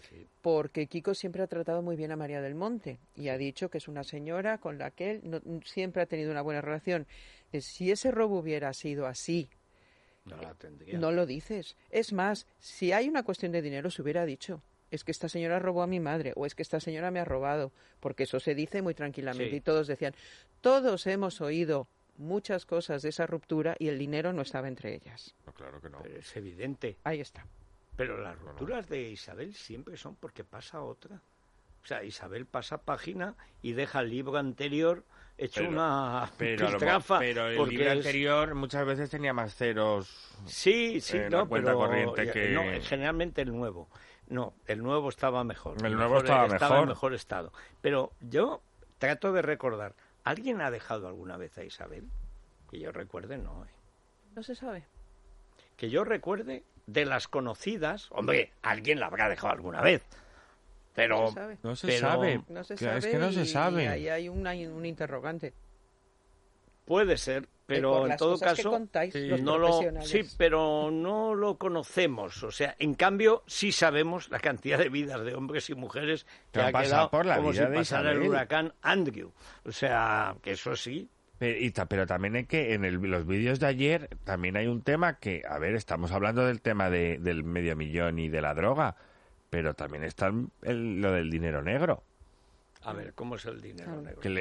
Porque Kiko siempre ha tratado muy bien a María del Monte y ha dicho que es una señora con la que él siempre ha tenido una buena relación. Si ese robo hubiera sido así, No la tendría. no lo dices. Es más, si hay una cuestión de dinero, se hubiera dicho. Es que esta señora robó a mi madre o es que esta señora me ha robado. Porque eso se dice muy tranquilamente. Sí. Y todos decían, todos hemos oído muchas cosas de esa ruptura y el dinero no estaba entre ellas. No, claro que no. Pero es evidente. Ahí está. Pero las rupturas de Isabel siempre son porque pasa otra. O sea, Isabel pasa página y deja el libro anterior hecho Pero- una Pero, piltrafa. pero el porque libro es- anterior muchas veces tenía más ceros. Sí, en no, la cuenta pero corriente que- no, generalmente el nuevo. No, el nuevo estaba mejor. El nuevo estaba en mejor. mejor estado. Pero yo trato de recordar, ¿alguien ha dejado alguna vez a Isabel? Que yo recuerde, no. No se sabe. Que yo recuerde de las conocidas, hombre, alguien la habrá dejado alguna vez. Pero No se sabe. No se Pero- sabe. No se Claro, sabe. es que no se y sabe. ahí hay un interrogante. puede ser, pero por en las todo cosas que caso contáis, los no lo profesionales. sí, pero no lo conocemos, o sea, en cambio sí sabemos la cantidad de vidas de hombres y mujeres que Que han ha pasado quedado por la como vida si de pasara el Isabel. huracán Andrew, o sea, que eso sí. Pero también hay que, en los vídeos de ayer, también hay un tema que, a ver, estamos hablando del tema del medio millón y de la droga, pero también está lo del dinero negro. A ver, ¿cómo es el dinero negro? Que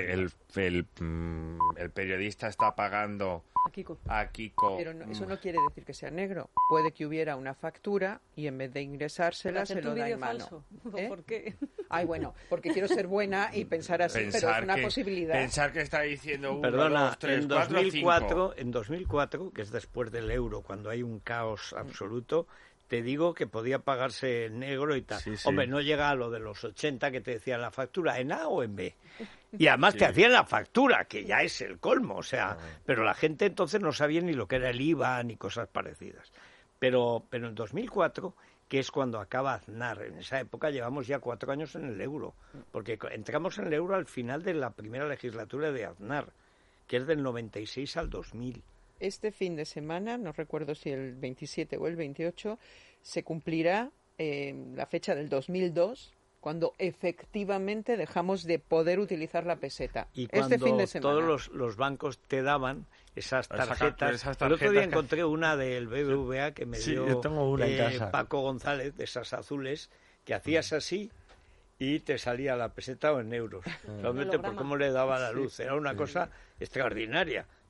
el periodista está pagando A Kiko. a Kiko. Pero eso no quiere decir que sea negro. Puede que hubiera una factura y en vez de ingresársela se ¿Hacerte lo un da vídeo en mano. falso? ¿Eh? ¿Por qué? Ay, bueno, porque quiero ser buena y pensar así, pero es una posibilidad. Pensar que está diciendo uno, Perdona, dos, tres, en cuatro, 2004, en 2004, que es después del euro, cuando hay un caos absoluto, te digo que podía pagarse en negro y tal. Sí, sí. Hombre, no llega a lo de los 80 que te decían la factura, ¿en A o en B? Y además te hacían la factura, que ya es el colmo, o sea, pero la gente entonces no sabía ni lo que era el IVA ni cosas parecidas. Pero en 2004, que es cuando acaba Aznar, en esa época llevamos ya 4 años en el euro, porque entramos en el euro al final de la primera legislatura de Aznar, que es del 96 al 2000. Este fin de semana, no recuerdo si el 27 o el 28, se cumplirá la fecha del 2002, cuando efectivamente dejamos de poder utilizar la peseta. Y cuando Este fin de semana. todos los bancos te daban esas tarjetas. esas El otro día tarjetas que- encontré una del BBVA que me Sí, dio yo tengo una en casa. Paco González, de esas azules, que hacías así y te salía la peseta o en euros. Solamente por Holograma. cómo le daba la luz. Era una cosa extraordinaria.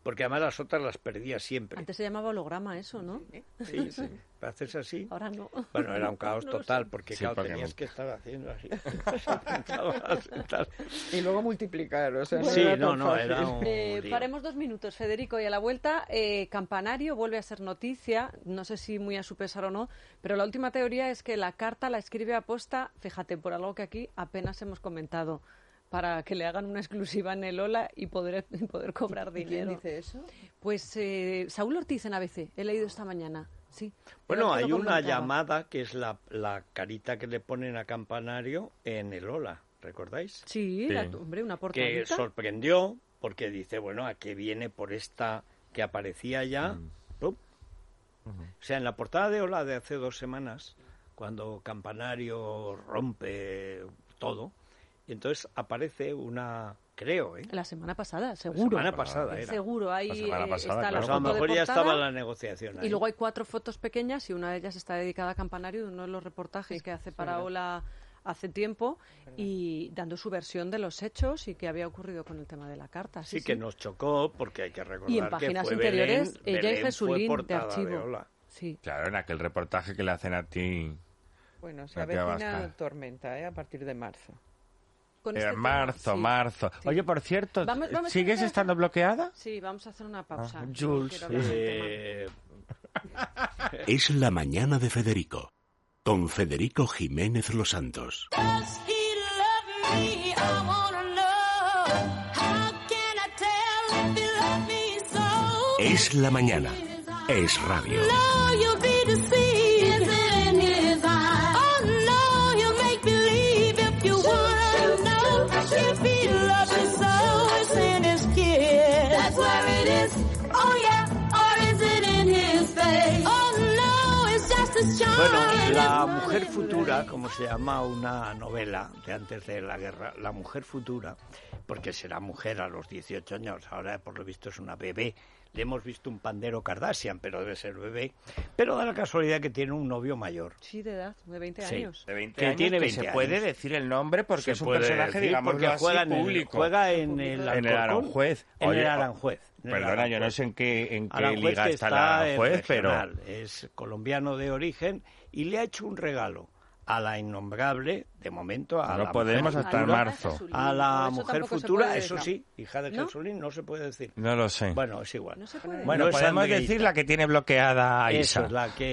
porque además las otras las perdía siempre. Antes se llamaba holograma eso, ¿no? Sí, sí. Haces así. Ahora no. Bueno, era un caos No lo total, sé. porque Sí, claro, porque tenías no. que estar haciendo así. Apuntabas y tal. Y luego multiplicar, o sea, Sí, era no, tan no, fácil. era un lío. Paremos 2 minutos, Federico, y a la vuelta, Campanario vuelve a ser noticia, no sé si muy a su pesar o no, pero la última teoría es que la carta la escribe aposta, fíjate, por algo que aquí apenas hemos comentado, para que le hagan una exclusiva en el Ola y poder cobrar ¿Quién dinero. dice eso? Pues Saúl Ortiz en ABC, he leído esta mañana, sí. Bueno, Pero hay que lo una comentaba. llamada que es la carita que le ponen a Campanario en el Ola, ¿recordáis? Sí, Sí. hombre, una Que portadita. sorprendió porque dice, bueno, ¿a qué viene por esta que aparecía ya? ¡Pum! O sea, en la portada de Ola de hace 2 semanas, cuando Campanario rompe todo, y entonces aparece una, creo, La semana pasada, la seguro. semana pasada era. Seguro, ahí La semana pasada, está claro. la Pues a lo foto de mejor ya portada. estaba la negociación ahí. Y luego hay 4 fotos pequeñas y una de ellas está dedicada a Campanario, de uno de los reportajes Sí, que hace es para verdad. Ola hace tiempo y dando su versión de los hechos y qué había ocurrido con el tema de la carta. Sí, que nos chocó porque hay que recordar Y en que páginas fue interiores, Belén, ella y Belén fue Jesulín de portada archivo. Ola. Sí. Claro, en aquel reportaje que le hacen a ti. Bueno, se No te va a avecina bastar. tormenta, a partir de marzo. Con este tema, Marzo, sí. marzo. Sí. Oye, por cierto, Vamos a ¿sigues hacer- estando bloqueada? Sí, vamos a hacer una pausa. Ah, No Jules, quiero hablar del tema. Es la mañana de Federico, con Federico Jiménez Los Santos. Does he love me? I wanna know. How can I tell if he loves me so? Es la mañana. Es radio. No, you'll be deceived. Is it in his eyes? Oh no, he'll make believe if you wanna know. If he loves you so, it's in his kiss. That's where it is. Oh yeah, or is it in his face? Oh no, it's just a charm. Bueno, La Mujer Futura, como se llama una novela de antes de la guerra, La Mujer Futura, porque será mujer a los 18 años, ahora por lo visto es una bebé. Le hemos visto un pandero Kardashian, pero debe ser bebé. Pero da la casualidad que tiene un novio mayor. Sí, de edad, de 20 Sí. años. De 20 Que años, tiene que 20 se puede años. decir el nombre porque Se es un puede personaje, decir, digamos, porque así, juega público. juega en el En el Alcorcón, Aranjuez. En Oye, el Aranjuez. en el Perdona, yo no Aranjuez. sé en qué Aranjuez, liga que está el Aranjuez, en pero... regional, es colombiano de origen y le ha hecho un regalo a la innombrable, de momento, a No la podemos mujer hasta futura, marzo. a la Eso mujer tampoco se futura, puede eso decir. sí, hija de ¿No? Jesulín, no se puede decir. No lo sé. Bueno, es igual. No se puede. Bueno, no es podemos Andreita. decir la que tiene bloqueada a Eso Isa. es la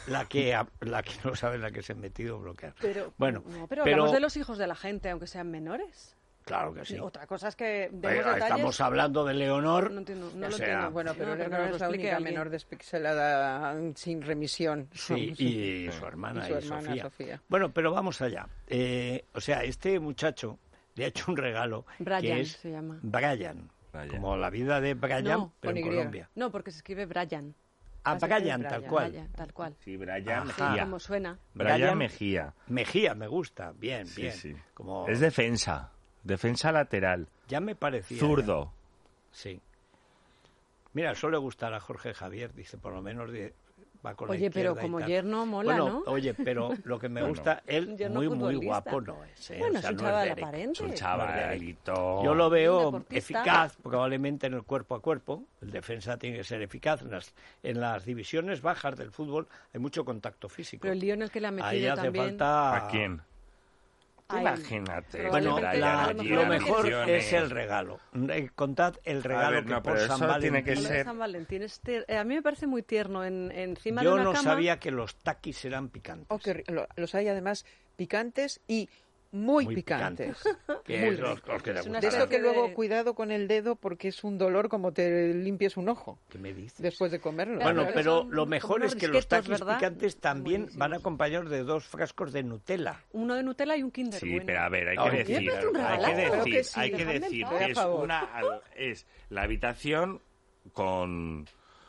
que no sabe la que se ha metido a bloquear. Pero, Bueno, no, pero hablamos de los hijos de la gente, aunque sean menores. claro que sí. Otra cosa es que demos Oiga, detalles. estamos hablando de Leonor. No entiendo, no o lo sea, entiendo. Bueno, pero No, Leonor nos lo es la explique única alguien. menor despixelada sin remisión. Sí, y su hermana, Y su hermana, Sofía. Bueno, pero vamos allá. O sea, este muchacho le ha hecho un regalo Brian que es se llama. Brian, Brian. como la vida de Brian, No, pero con en Y. Colombia. No, porque se escribe Brian. Ah, se escribe Brian, tal Brian. cual. Brian, tal cual. Sí, Brian Sí, Mejía. como suena. Brian Mejía. Mejía, me gusta. Bien, Sí, bien. sí. Como, Es defensa. Defensa lateral. ya me parecía. Zurdo. Sí. Mira, eso le gustará a Jorge Javier, dice, por lo menos va con la Oye, pero izquierda y como tal. yerno mola, Bueno, ¿no? oye, pero lo que me Bueno. gusta, él Yerno muy futbolista. guapo no es. Bueno, O sea, es un no chaval Derek. aparente. Es un Derek. chavalito. Yo lo veo deportista. eficaz, probablemente en el cuerpo a cuerpo. El defensa tiene que ser eficaz. En las divisiones bajas del fútbol hay mucho contacto físico. Pero el lío en el que le ha Ahí metido hace también. falta... ¿A quién? Ay, Imagínate. Bueno, Probablemente Brian a allí lo en las mejor divisiones. es el regalo. Contad el regalo ver, que no, por pero San eso Valentín... tiene que Lo de ser- San Valentín a mí me parece muy tierno encima de Yo una no cama. sabía que los taquis eran picantes. Oh, los hay además picantes y muy, Muy picantes. Que Muy es los que le Es una De gustan. esto que especie de- luego cuidado con el dedo porque es un dolor como te limpies un ojo ¿Qué me dices? después de comerlo. Claro, Bueno, pero pero son lo como mejor unos es que los risquetos, taquis ¿verdad? picantes también Buenísimos. van acompañados de 2 frascos de Nutella. Uno de Nutella y un Kinder Sí, Bueno. pero a ver, hay Oye, que decir, me parece un hay regalazo. que Creo decir, que sí, hay que dejadme en decir paz. que Estoy es la habitación con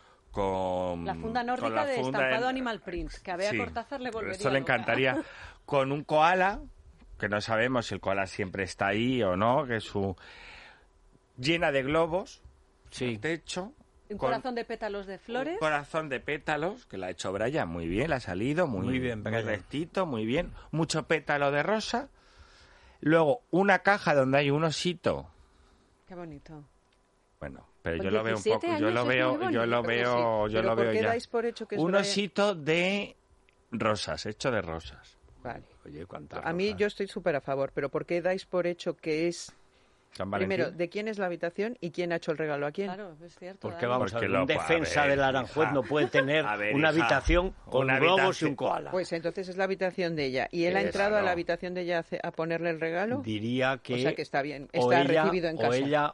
La funda nórdica con la de funda estampado en- Animal Print, que a Bea Sí, Cortázar le volvería esto le loca. encantaría. Con un koala, que no sabemos si el koala siempre está ahí o no, que es su llena de globos, Sí. el techo, Un con corazón de pétalos de flores. un corazón de pétalos, que la ha hecho Brian muy bien, le ha salido Muy bien, muy Brian. rectito, muy bien, mucho pétalo de rosa. Luego una caja donde hay un osito, Qué bonito. bueno, Pero Con yo lo veo un 17 poco, yo años lo es veo, muy bonito. Pero ¿por qué ya. dais por hecho que es Un Brian? osito de rosas, hecho de rosas. Vale. Oye, cuántas A mí rosas. yo estoy súper a favor, pero ¿por qué dais por hecho que es... San Valentín. Primero, ¿de quién es la habitación y quién ha hecho el regalo a quién? Claro, es cierto. Porque Dani. vamos Porque a ver, un lo- a defensa ver, del Aranjuez hija. no puede tener A ver, una hija, habitación con una globos y habitación- un koala. Pues entonces es la habitación de ella. ¿Y él ha Esa entrado a no. la habitación de ella a ponerle el regalo? Diría que, O sea que está bien, o está ella, recibido en casa.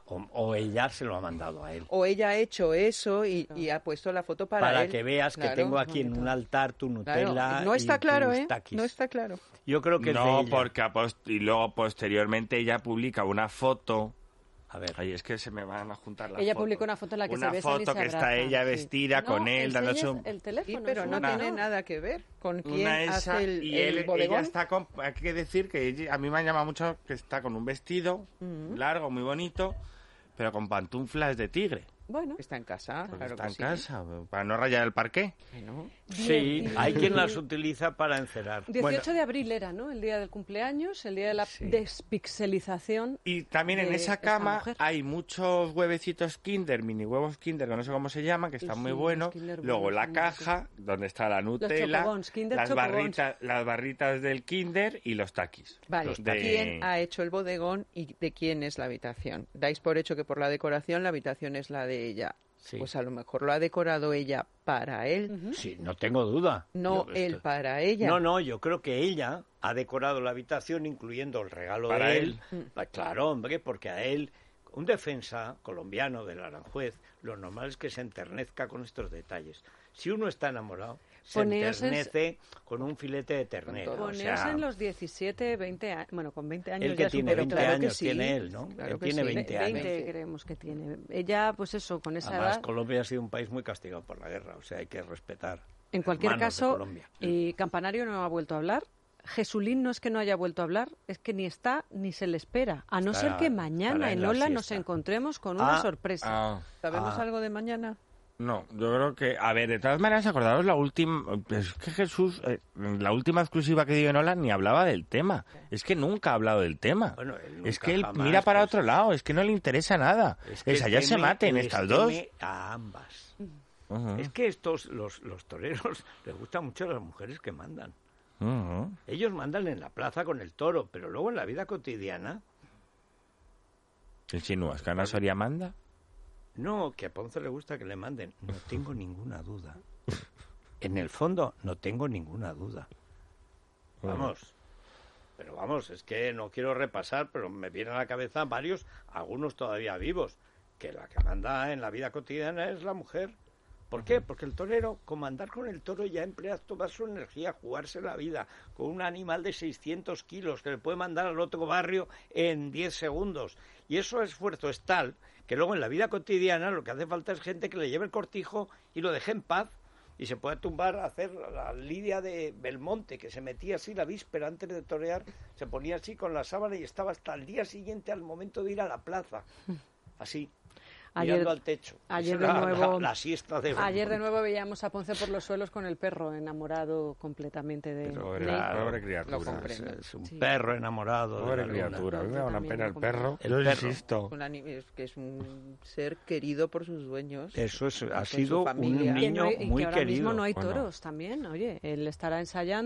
o ella se lo ha mandado a él. O ella ha hecho eso y ha puesto la foto para él. Que veas que Claro, tengo aquí en bonito. un altar tu Claro, Nutella no está y claro, tus ¿eh? taquis. No está claro. Yo creo que es de No, ella. porque y luego posteriormente ella publica una foto. A ver, Ay, es que se me van a juntar las Ella fotos. publicó una foto en la que Una se besan y foto se que está abrazan, ella sí. vestida con No, él, dándose enseñes un... el teléfono. Sí, pero no una- tiene nada que ver con quién Una esa, hace el, y el ella bodegón. está con... Hay que decir que a mí me ha llamado mucho que está con un vestido largo, muy bonito, pero con pantuflas de tigre. Bueno, Está en casa, Porque claro está que en sí. casa, para no rayar el parqué. Bueno, sí, hay quien las utiliza para encerar. 18 Bueno, de abril era, ¿no? El día del cumpleaños, el día de la Sí. despixelización. Y también en de esa esta cama mujer. hay muchos huevecitos Kinder, mini huevos Kinder, que no sé cómo se llaman, que están Sí, muy los buenos. Kinder Luego buenos, la son muy caja, donde está la Nutella, chocobons, Kinder las chocobons. las barritas del Kinder y los taquis. vale. Los de- ¿Quién ha hecho el bodegón y de quién es la habitación? Dais por hecho que por la decoración la habitación es la de ella. Sí. Pues a lo mejor lo ha decorado ella para él, sí, no tengo duda. no Yo él esto- para ella. No, yo creo que ella ha decorado la habitación incluyendo el regalo Para de él. Claro, hombre, porque a él, un defensa colombiano del Aranjuez, lo normal es que se enternezca con estos detalles. Si uno está enamorado, se Poneos en- enternece con un filete de ternero. todo. O Poneos sea, en los 17, 20 años. Bueno, con 20 años él ya que es un tiene poquito 20 claro que años, sí, tiene él, ¿no? claro Él que tiene sí. 20 años. 20 creemos que tiene. Ella, pues eso, con esa Además, edad. Colombia ha sido un país muy castigado por la guerra, o sea, hay que respetar. En cualquier hermanos de caso, Colombia. Campanario no ha vuelto a hablar. Jesulín no es que no haya vuelto a hablar, es que ni está ni se le espera. A no Estará- ser que mañana estará en en la Ola nos siesta. encontremos con una Ah, sorpresa. Ah, ¿Sabemos algo de mañana? no, yo creo que... A ver, de todas maneras, acordaros la última... Es que Jesús, la última exclusiva que dio en Ola ni hablaba del tema. Es que nunca ha hablado del tema. Bueno, él es nunca que él jamás, mira para pues, otro lado, es que no le interesa nada. que Esa ya se teme- maten les estas dos. teme a ambas. Ujú, Es que los toreros les gustan mucho las mujeres que mandan. ujú. Ellos mandan en la plaza con el toro, pero luego en la vida cotidiana, ¿Insinúas que Ana Soria manda? no, que a Ponce le gusta que le manden. No tengo ninguna duda. En el fondo, no tengo ninguna duda. Vamos. Pero vamos, es que no quiero repasar, pero me vienen a la cabeza varios, algunos todavía vivos, que la que manda en la vida cotidiana es la mujer. ¿Por qué? Porque el torero, como andar con el toro, ya emplea toda su energía a jugarse la vida con un animal de 600 kilos que le puede mandar al otro barrio en 10 segundos. Y eso esfuerzo es tal que luego en la vida cotidiana lo que hace falta es gente que le lleve el cortijo y lo deje en paz. Y se puede tumbar a hacer la lidia de Belmonte, que se metía así la víspera antes de torear, se ponía así con la sábana y estaba hasta el día siguiente al momento de ir a la plaza. Así, mirando al techo. ayer Esa de era nuevo- la siesta de Ayer de Belmonte. nuevo veíamos a Ponce por los suelos con el perro, enamorado completamente de Pobre, Ney. pobre criatura. Lo comprendo. Es un Sí. perro enamorado. Pobre de la luna. criatura. A mí me da una También pena lo el comprendo. perro. El Yo perro. insisto. Es que es un ser querido por sus dueños. Eso es, ha con su sido un familia. Que niño no hay- y muy que ahora querido. mismo no hay Bueno. toros también. Oye, él estará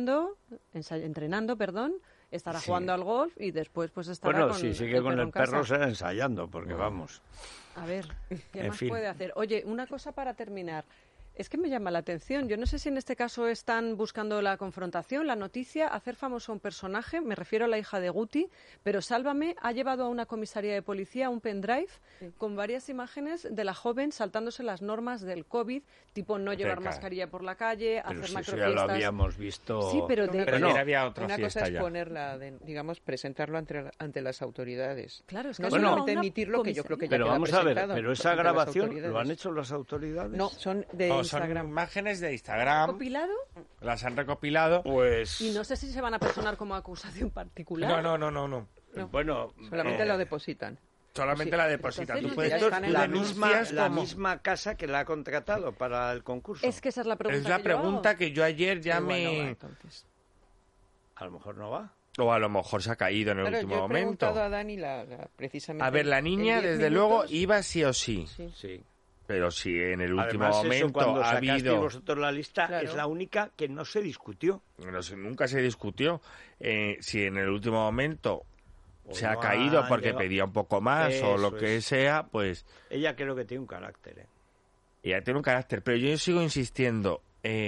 entrenando, estará Sí. jugando al golf y después pues estará Bueno, con si sigue con el en casa. perro será ensayando, porque vamos. A ver, ¿qué En más fin. puede hacer? Oye, una cosa para terminar. Es que me llama la atención. Yo no sé si en este caso están buscando la confrontación, la noticia, hacer famoso a un personaje. Me refiero a la hija de Guti, pero Sálvame ha llevado a una comisaría de policía un pendrive con varias imágenes de la joven saltándose las normas del COVID, tipo no llevar cae. mascarilla por la calle, Pero hacer si eso ya macrofiestas. lo habíamos visto. Sí, pero de- Pero no, ayer había otra Una fiesta cosa es ya. ponerla, digamos, presentarlo ante las autoridades. Claro, es que No eso solamente era una emitirlo, que yo creo que ya Pero queda vamos a ver, presentado pero esa ante las grabación lo autoridades. han hecho las autoridades. No, son de O son Instagram. imágenes de Instagram, compilado las han recopilado. Pues. y no sé si se van a personar como acusación particular. No. Bueno, Solamente lo depositan. Solamente Sí, la depositan. entonces Tú puedes ya esto están es en la denuncias como- misma casa que la ha contratado para el concurso. Es que esa es la pregunta Es la que yo hago. pregunta que yo ayer ya Igual no va, me... entonces. A lo mejor no va. O a lo mejor se ha caído en el Claro, último yo he momento. preguntado a Dani precisamente... A ver, la niña, en 10 desde luego, minutos. iba sí o sí. Sí. Pero si en el último Además, eso, momento cuando ha sacasteis habido... vosotros la lista, Claro. es la única que no se discutió. Nunca se discutió. Si en el último momento O se ha no caído han porque llegado. pedía un poco más o lo Eso que es. sea, pues Ella creo que tiene un carácter, ¿eh? ella tiene un carácter. Pero yo sigo insistiendo,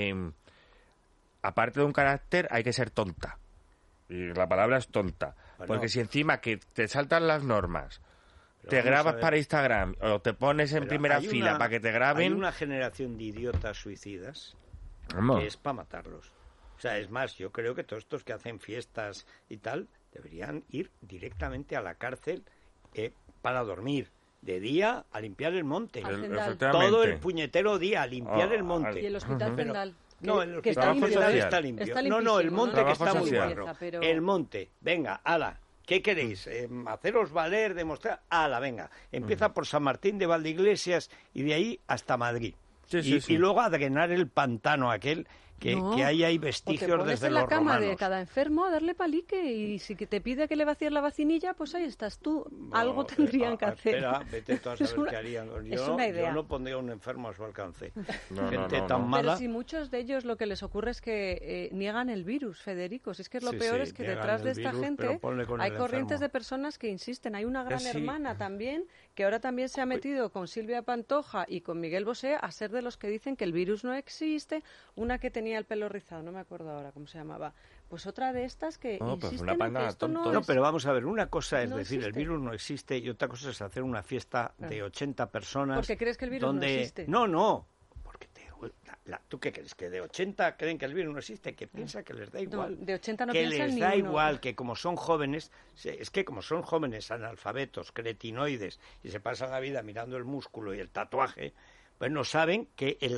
aparte de un carácter, hay que ser tonta. Y la palabra es tonta. Bueno. Porque si encima que te saltan las normas, Pero te vamos a grabas ver. para Instagram o te pones en Pero primera hay fila una- para que te Hay graben... una generación de idiotas suicidas Vamos. que es para matarlos. O sea, es más, yo creo que todos estos que hacen fiestas y tal deberían ir directamente a la cárcel para dormir. De día a limpiar el monte. Al Zendal. Efectivamente. Todo el puñetero día a limpiar Oh, el monte. Y el hospital Ujú. Zendal. No, el que hospital está Trabajo limpio, social. está limpio. Está No, no, el limpísimo, monte que Trabajo está muy social. guarro. Pero- El monte, venga, ala. ¿Qué queréis? ¿Haceros valer, demostrar? Ala, venga. Empieza por San Martín de Valdeiglesias y de ahí hasta Madrid. Sí, sí, sí. Y luego a drenar el pantano aquel que, No, que hay o te vestigios pones desde en la los cama romanos. de cada enfermo a darle palique y si que te pide que le vacíes la vacinilla, pues ahí estás tú. Algo No, tendrían que hacer. Espera, vete tú a Es saber una- qué harían. es una idea. Yo no pondría a un enfermo a su alcance. No, Gente no, tan no. mala. Pero si muchos de ellos lo que les ocurre es que niegan el virus, Federico. Si es que es lo Sí, peor sí, es que niegan detrás el de esta virus, pero gente ponle con hay el corrientes enfermo. de personas que insisten. Hay una gran sí. hermana también que ahora también se ha metido con Silvia Pantoja y con Miguel Bosé a ser de los que dicen que el virus no existe. Una que tenía el pelo rizado, no me acuerdo ahora cómo se llamaba. Pues otra de estas que Oh, pues insisten una en panda que de esto no tontos. No, es... pero vamos a ver, una cosa es No decir, el existe. virus no existe y otra cosa es hacer una fiesta de 80 personas. Porque crees que el virus donde... no existe. No, porque ¿tú qué crees? ¿Que de 80 creen que el virus no existe? Que piensa que les da igual. de 80 no que piensan les ni da uno. igual, que como son jóvenes, es que como son jóvenes analfabetos, cretinoides, y se pasan la vida mirando el músculo y el tatuaje, pues no saben que en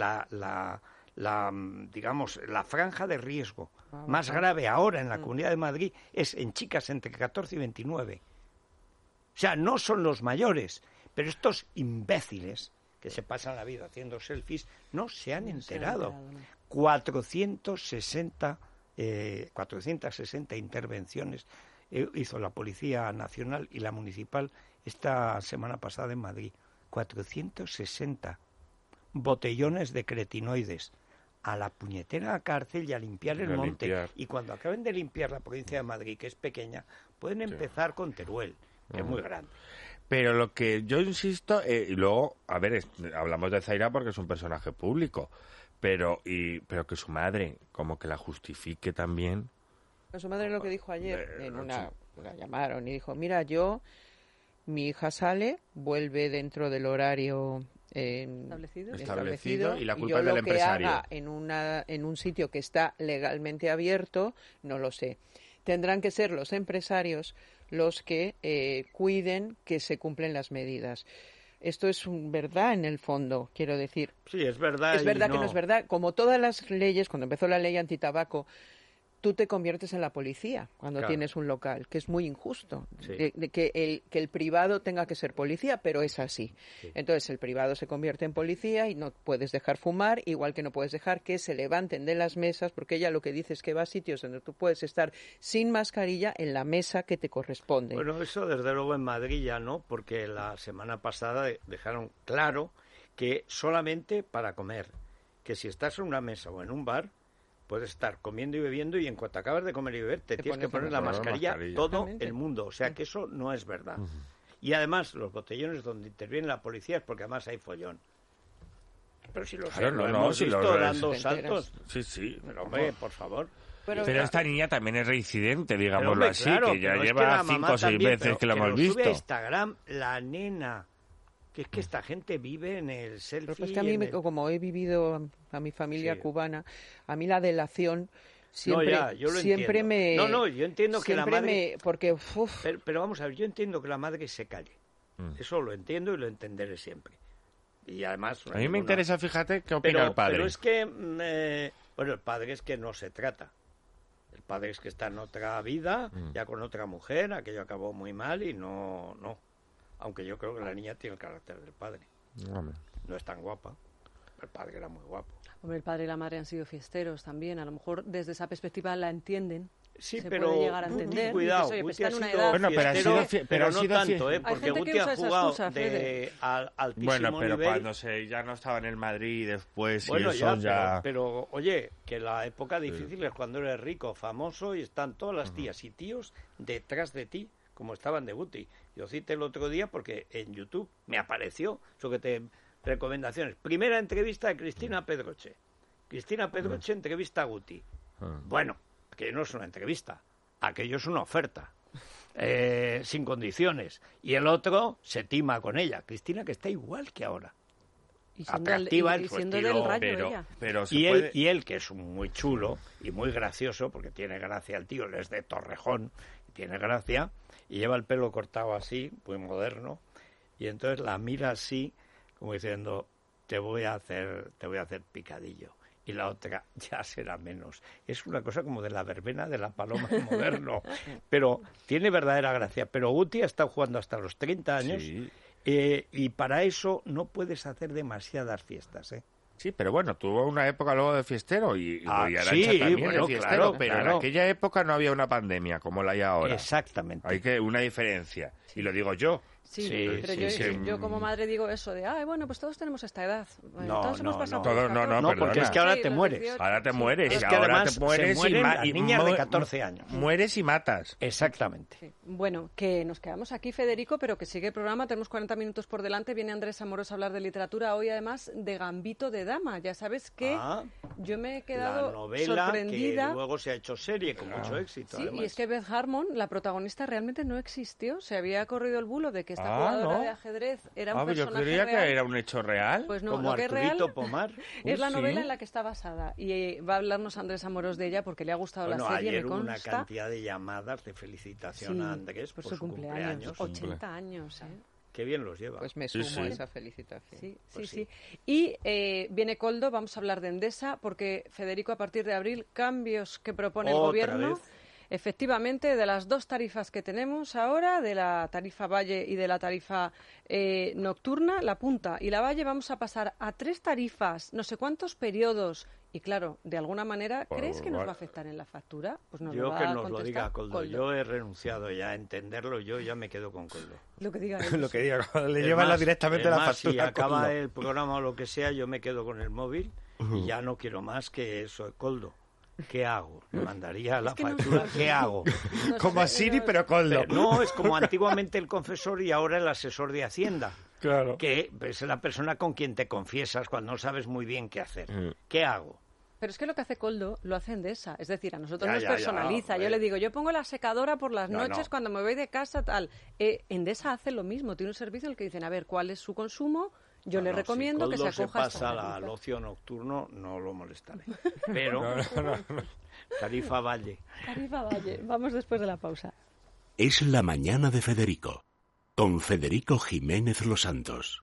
digamos, la franja de riesgo más grave ahora en la Comunidad de Madrid es en chicas entre 14 y 29. O sea, no son los mayores, pero estos imbéciles que se pasan la vida haciendo selfies no se han enterado. 460 intervenciones hizo la Policía Nacional y la Municipal esta semana pasada en Madrid. 460 botellones de cretinoides a la puñetera cárcel y a limpiar el A monte. limpiar. Y cuando acaben de limpiar la provincia de Madrid, que es pequeña, pueden empezar con Teruel, que es muy grande. Pero lo que yo insisto, y luego, a ver, hablamos de Zaira porque es un personaje público, pero que su madre como que la justifique también. Su madre lo que dijo ayer, no la llamaron y dijo, mira, mi hija sale, vuelve dentro del horario Establecido. y la culpa yo es del lo que empresario. haga en un sitio que está legalmente abierto, no lo sé. Tendrán que ser los empresarios los que cuiden que se cumplen las medidas. Esto es verdad en el fondo, quiero decir. Sí, es verdad. Es verdad y que no es verdad. Como todas las leyes, cuando empezó la ley antitabaco, tú te conviertes en la policía cuando Claro. tienes un local, que es muy injusto. Sí. De que el privado tenga que ser policía, pero es así. Sí. Entonces el privado se convierte en policía y no puedes dejar fumar, igual que no puedes dejar que se levanten de las mesas, porque ella lo que dice es que va a sitios donde tú puedes estar sin mascarilla en la mesa que te corresponde. Bueno, eso desde luego en Madrid ya no, porque la semana pasada dejaron claro que solamente para comer, que si estás en una mesa o en un bar, puedes estar comiendo y bebiendo y en cuanto acabas de comer y beber te tienes que poner la mascarilla todo Exactamente. el mundo. O sea que eso no es verdad. Y además los botellones donde interviene la policía es porque además hay follón. Pero si los Claro, lo no, hemos si visto los- dando te enteras. saltos. Sí. Pero hombre, por favor. Pero- Pero esta niña también es reincidente, Pero, digámoslo hombre, así, claro, que ya pero es lleva la 5 mamá o 6 también, veces pero que lo hemos sube a visto. Instagram la nena. Que es que esta gente vive en el selfie. Pero es que a mí, en el- como he vivido a mi familia Sí. cubana, a mí la delación siempre, No, ya, yo lo siempre entiendo. me... No, yo entiendo que la siempre madre... porque, uf, Pero vamos a ver, yo entiendo que la madre se calle. Eso lo entiendo y lo entenderé siempre. Y además... no A hay mí me ninguna- interesa, fíjate, qué opina el padre. Pero es que... bueno, el padre es que no se trata. El padre es que está en otra vida, ya con otra mujer, aquello acabó muy mal y no... Aunque yo creo que la niña tiene el carácter del padre. Hombre. No es tan guapa. El padre era muy guapo. Hombre, el padre y la madre han sido fiesteros también. A lo mejor desde esa perspectiva la entienden, Sí, se pero puede llegar a Guti, entender. cuidado, Dices, oye, pues Guti está ha en una sido edad... Bueno, pero ha fiestero, sido pero ha no sido tanto, Hay porque gente que Guti usa ha esa jugado excusa, al altísimo Bueno, pero nivel. cuando ya no estaba en el Madrid y después Bueno, y eso ya, pero, oye, que la época difícil es cuando eres rico, famoso y están todas las tías y tíos detrás de ti, como estaban de Guti. Yo cité el otro día porque en YouTube me apareció, eso que te... Recomendaciones. Primera entrevista de Cristina Pedroche. Cristina Pedroche entrevista a Guti. Bueno, que no es una entrevista, aquello es una oferta. Sin condiciones. Y el otro se tima con ella. Cristina, que está igual que ahora. Y siendo, Atractiva y en su siendo estilo, del Rayo ella. pero se Y puede... él, que es muy chulo y muy gracioso, porque tiene gracia el tío, él es de Torrejón, y tiene gracia, y lleva el pelo cortado así, muy moderno, y entonces la mira así, como diciendo, te voy a hacer picadillo. Y la otra ya será menos. Es una cosa como de la verbena de la paloma moderno. Pero tiene verdadera gracia. Pero Guti ha estado jugando hasta los 30 años. Sí. Y para eso no puedes hacer demasiadas fiestas, ¿eh? Sí, pero bueno, tuvo una época luego de fiestero y Arantxa sí, también bueno, de fiestero, claro, pero claro. en aquella época no había una pandemia como la hay ahora. Exactamente. Hay que una diferencia. Y lo digo yo. Sí, Sí, pero sí, yo como madre digo eso de, bueno, pues todos tenemos esta edad. No, todos hemos no, pasado no. por los Todo- no, 14. no, porque es que ahora te los mueres. 18. Ahora te Sí. mueres. Es que ahora además te mueres se mueren las y niñas de 14 años. Mueres y matas. Exactamente. Sí. Bueno, que nos quedamos aquí, Federico, pero que sigue el programa. Tenemos 40 minutos por delante. Viene Andrés Amorós a hablar de literatura. Hoy, además, de Gambito de Dama. Ya sabes que yo me he La quedado novela sorprendida. que luego se ha hecho serie con mucho éxito. Sí, además. y es que Beth Harmon, la protagonista, realmente no existió. Se había corrido el bulo de que esta Ah, jugadora ¿no? de ajedrez era un Yo personaje creía real. que era un hecho real. Pues no, como lo que es Arturito real Pomar. es la sí. novela en la que está basada. Y va a hablarnos Andrés Amorós de ella porque le ha gustado Bueno, la serie, ayer me hubo una consta. cantidad de llamadas de felicitación Sí, a Andrés por su cumpleaños. 80 años, ¿eh? Qué bien los lleva. Pues me Sí, sumo a sí. esa felicitación. Sí, Pues sí. Y viene Coldo, vamos a hablar de Endesa, porque Federico, a partir de abril, cambios que propone el ¿Otra gobierno. vez? Efectivamente, de las dos tarifas que tenemos ahora, de la tarifa Valle y de la tarifa nocturna, la punta y la Valle, vamos a pasar a 3 tarifas, no sé cuántos periodos. Y claro, de alguna manera, ¿crees que nos va a afectar en la factura? Pues nos lo Yo va que a nos lo contestar diga Coldo. Yo he renunciado ya a entenderlo, yo ya me quedo con Coldo. Lo que diga él. Lo que diga, le Es llevan más, directamente es la más, factura. Si a acaba Coldo. el programa o lo que sea, yo me quedo con el móvil y ya no quiero más que eso. Coldo, ¿qué hago? Me mandaría la que no factura, sabes. ¿qué hago? No Como sé, a Siri, pero Coldo. Pero no, es como antiguamente el confesor y ahora el asesor de Hacienda. Claro. Que es la persona con quien te confiesas cuando no sabes muy bien qué hacer. Mm. ¿Qué hago? Pero es que lo que hace Coldo lo hace Endesa. Es decir, a nosotros Ya, nos ya, ya, personaliza. hombre. Yo le digo, yo pongo la secadora por las No, noches no. cuando me voy de casa, tal. Endesa hace lo mismo. Tiene un servicio en el que dicen, a ver, ¿cuál es su consumo? Yo le No, recomiendo si que se Coldo acoja a esta pasa tarifa. al ocio nocturno, no lo molestaré. Pero, tarifa Valle. Tarifa Valle. Vamos después de la pausa. Es la mañana de Federico, con Federico Jiménez Los Santos.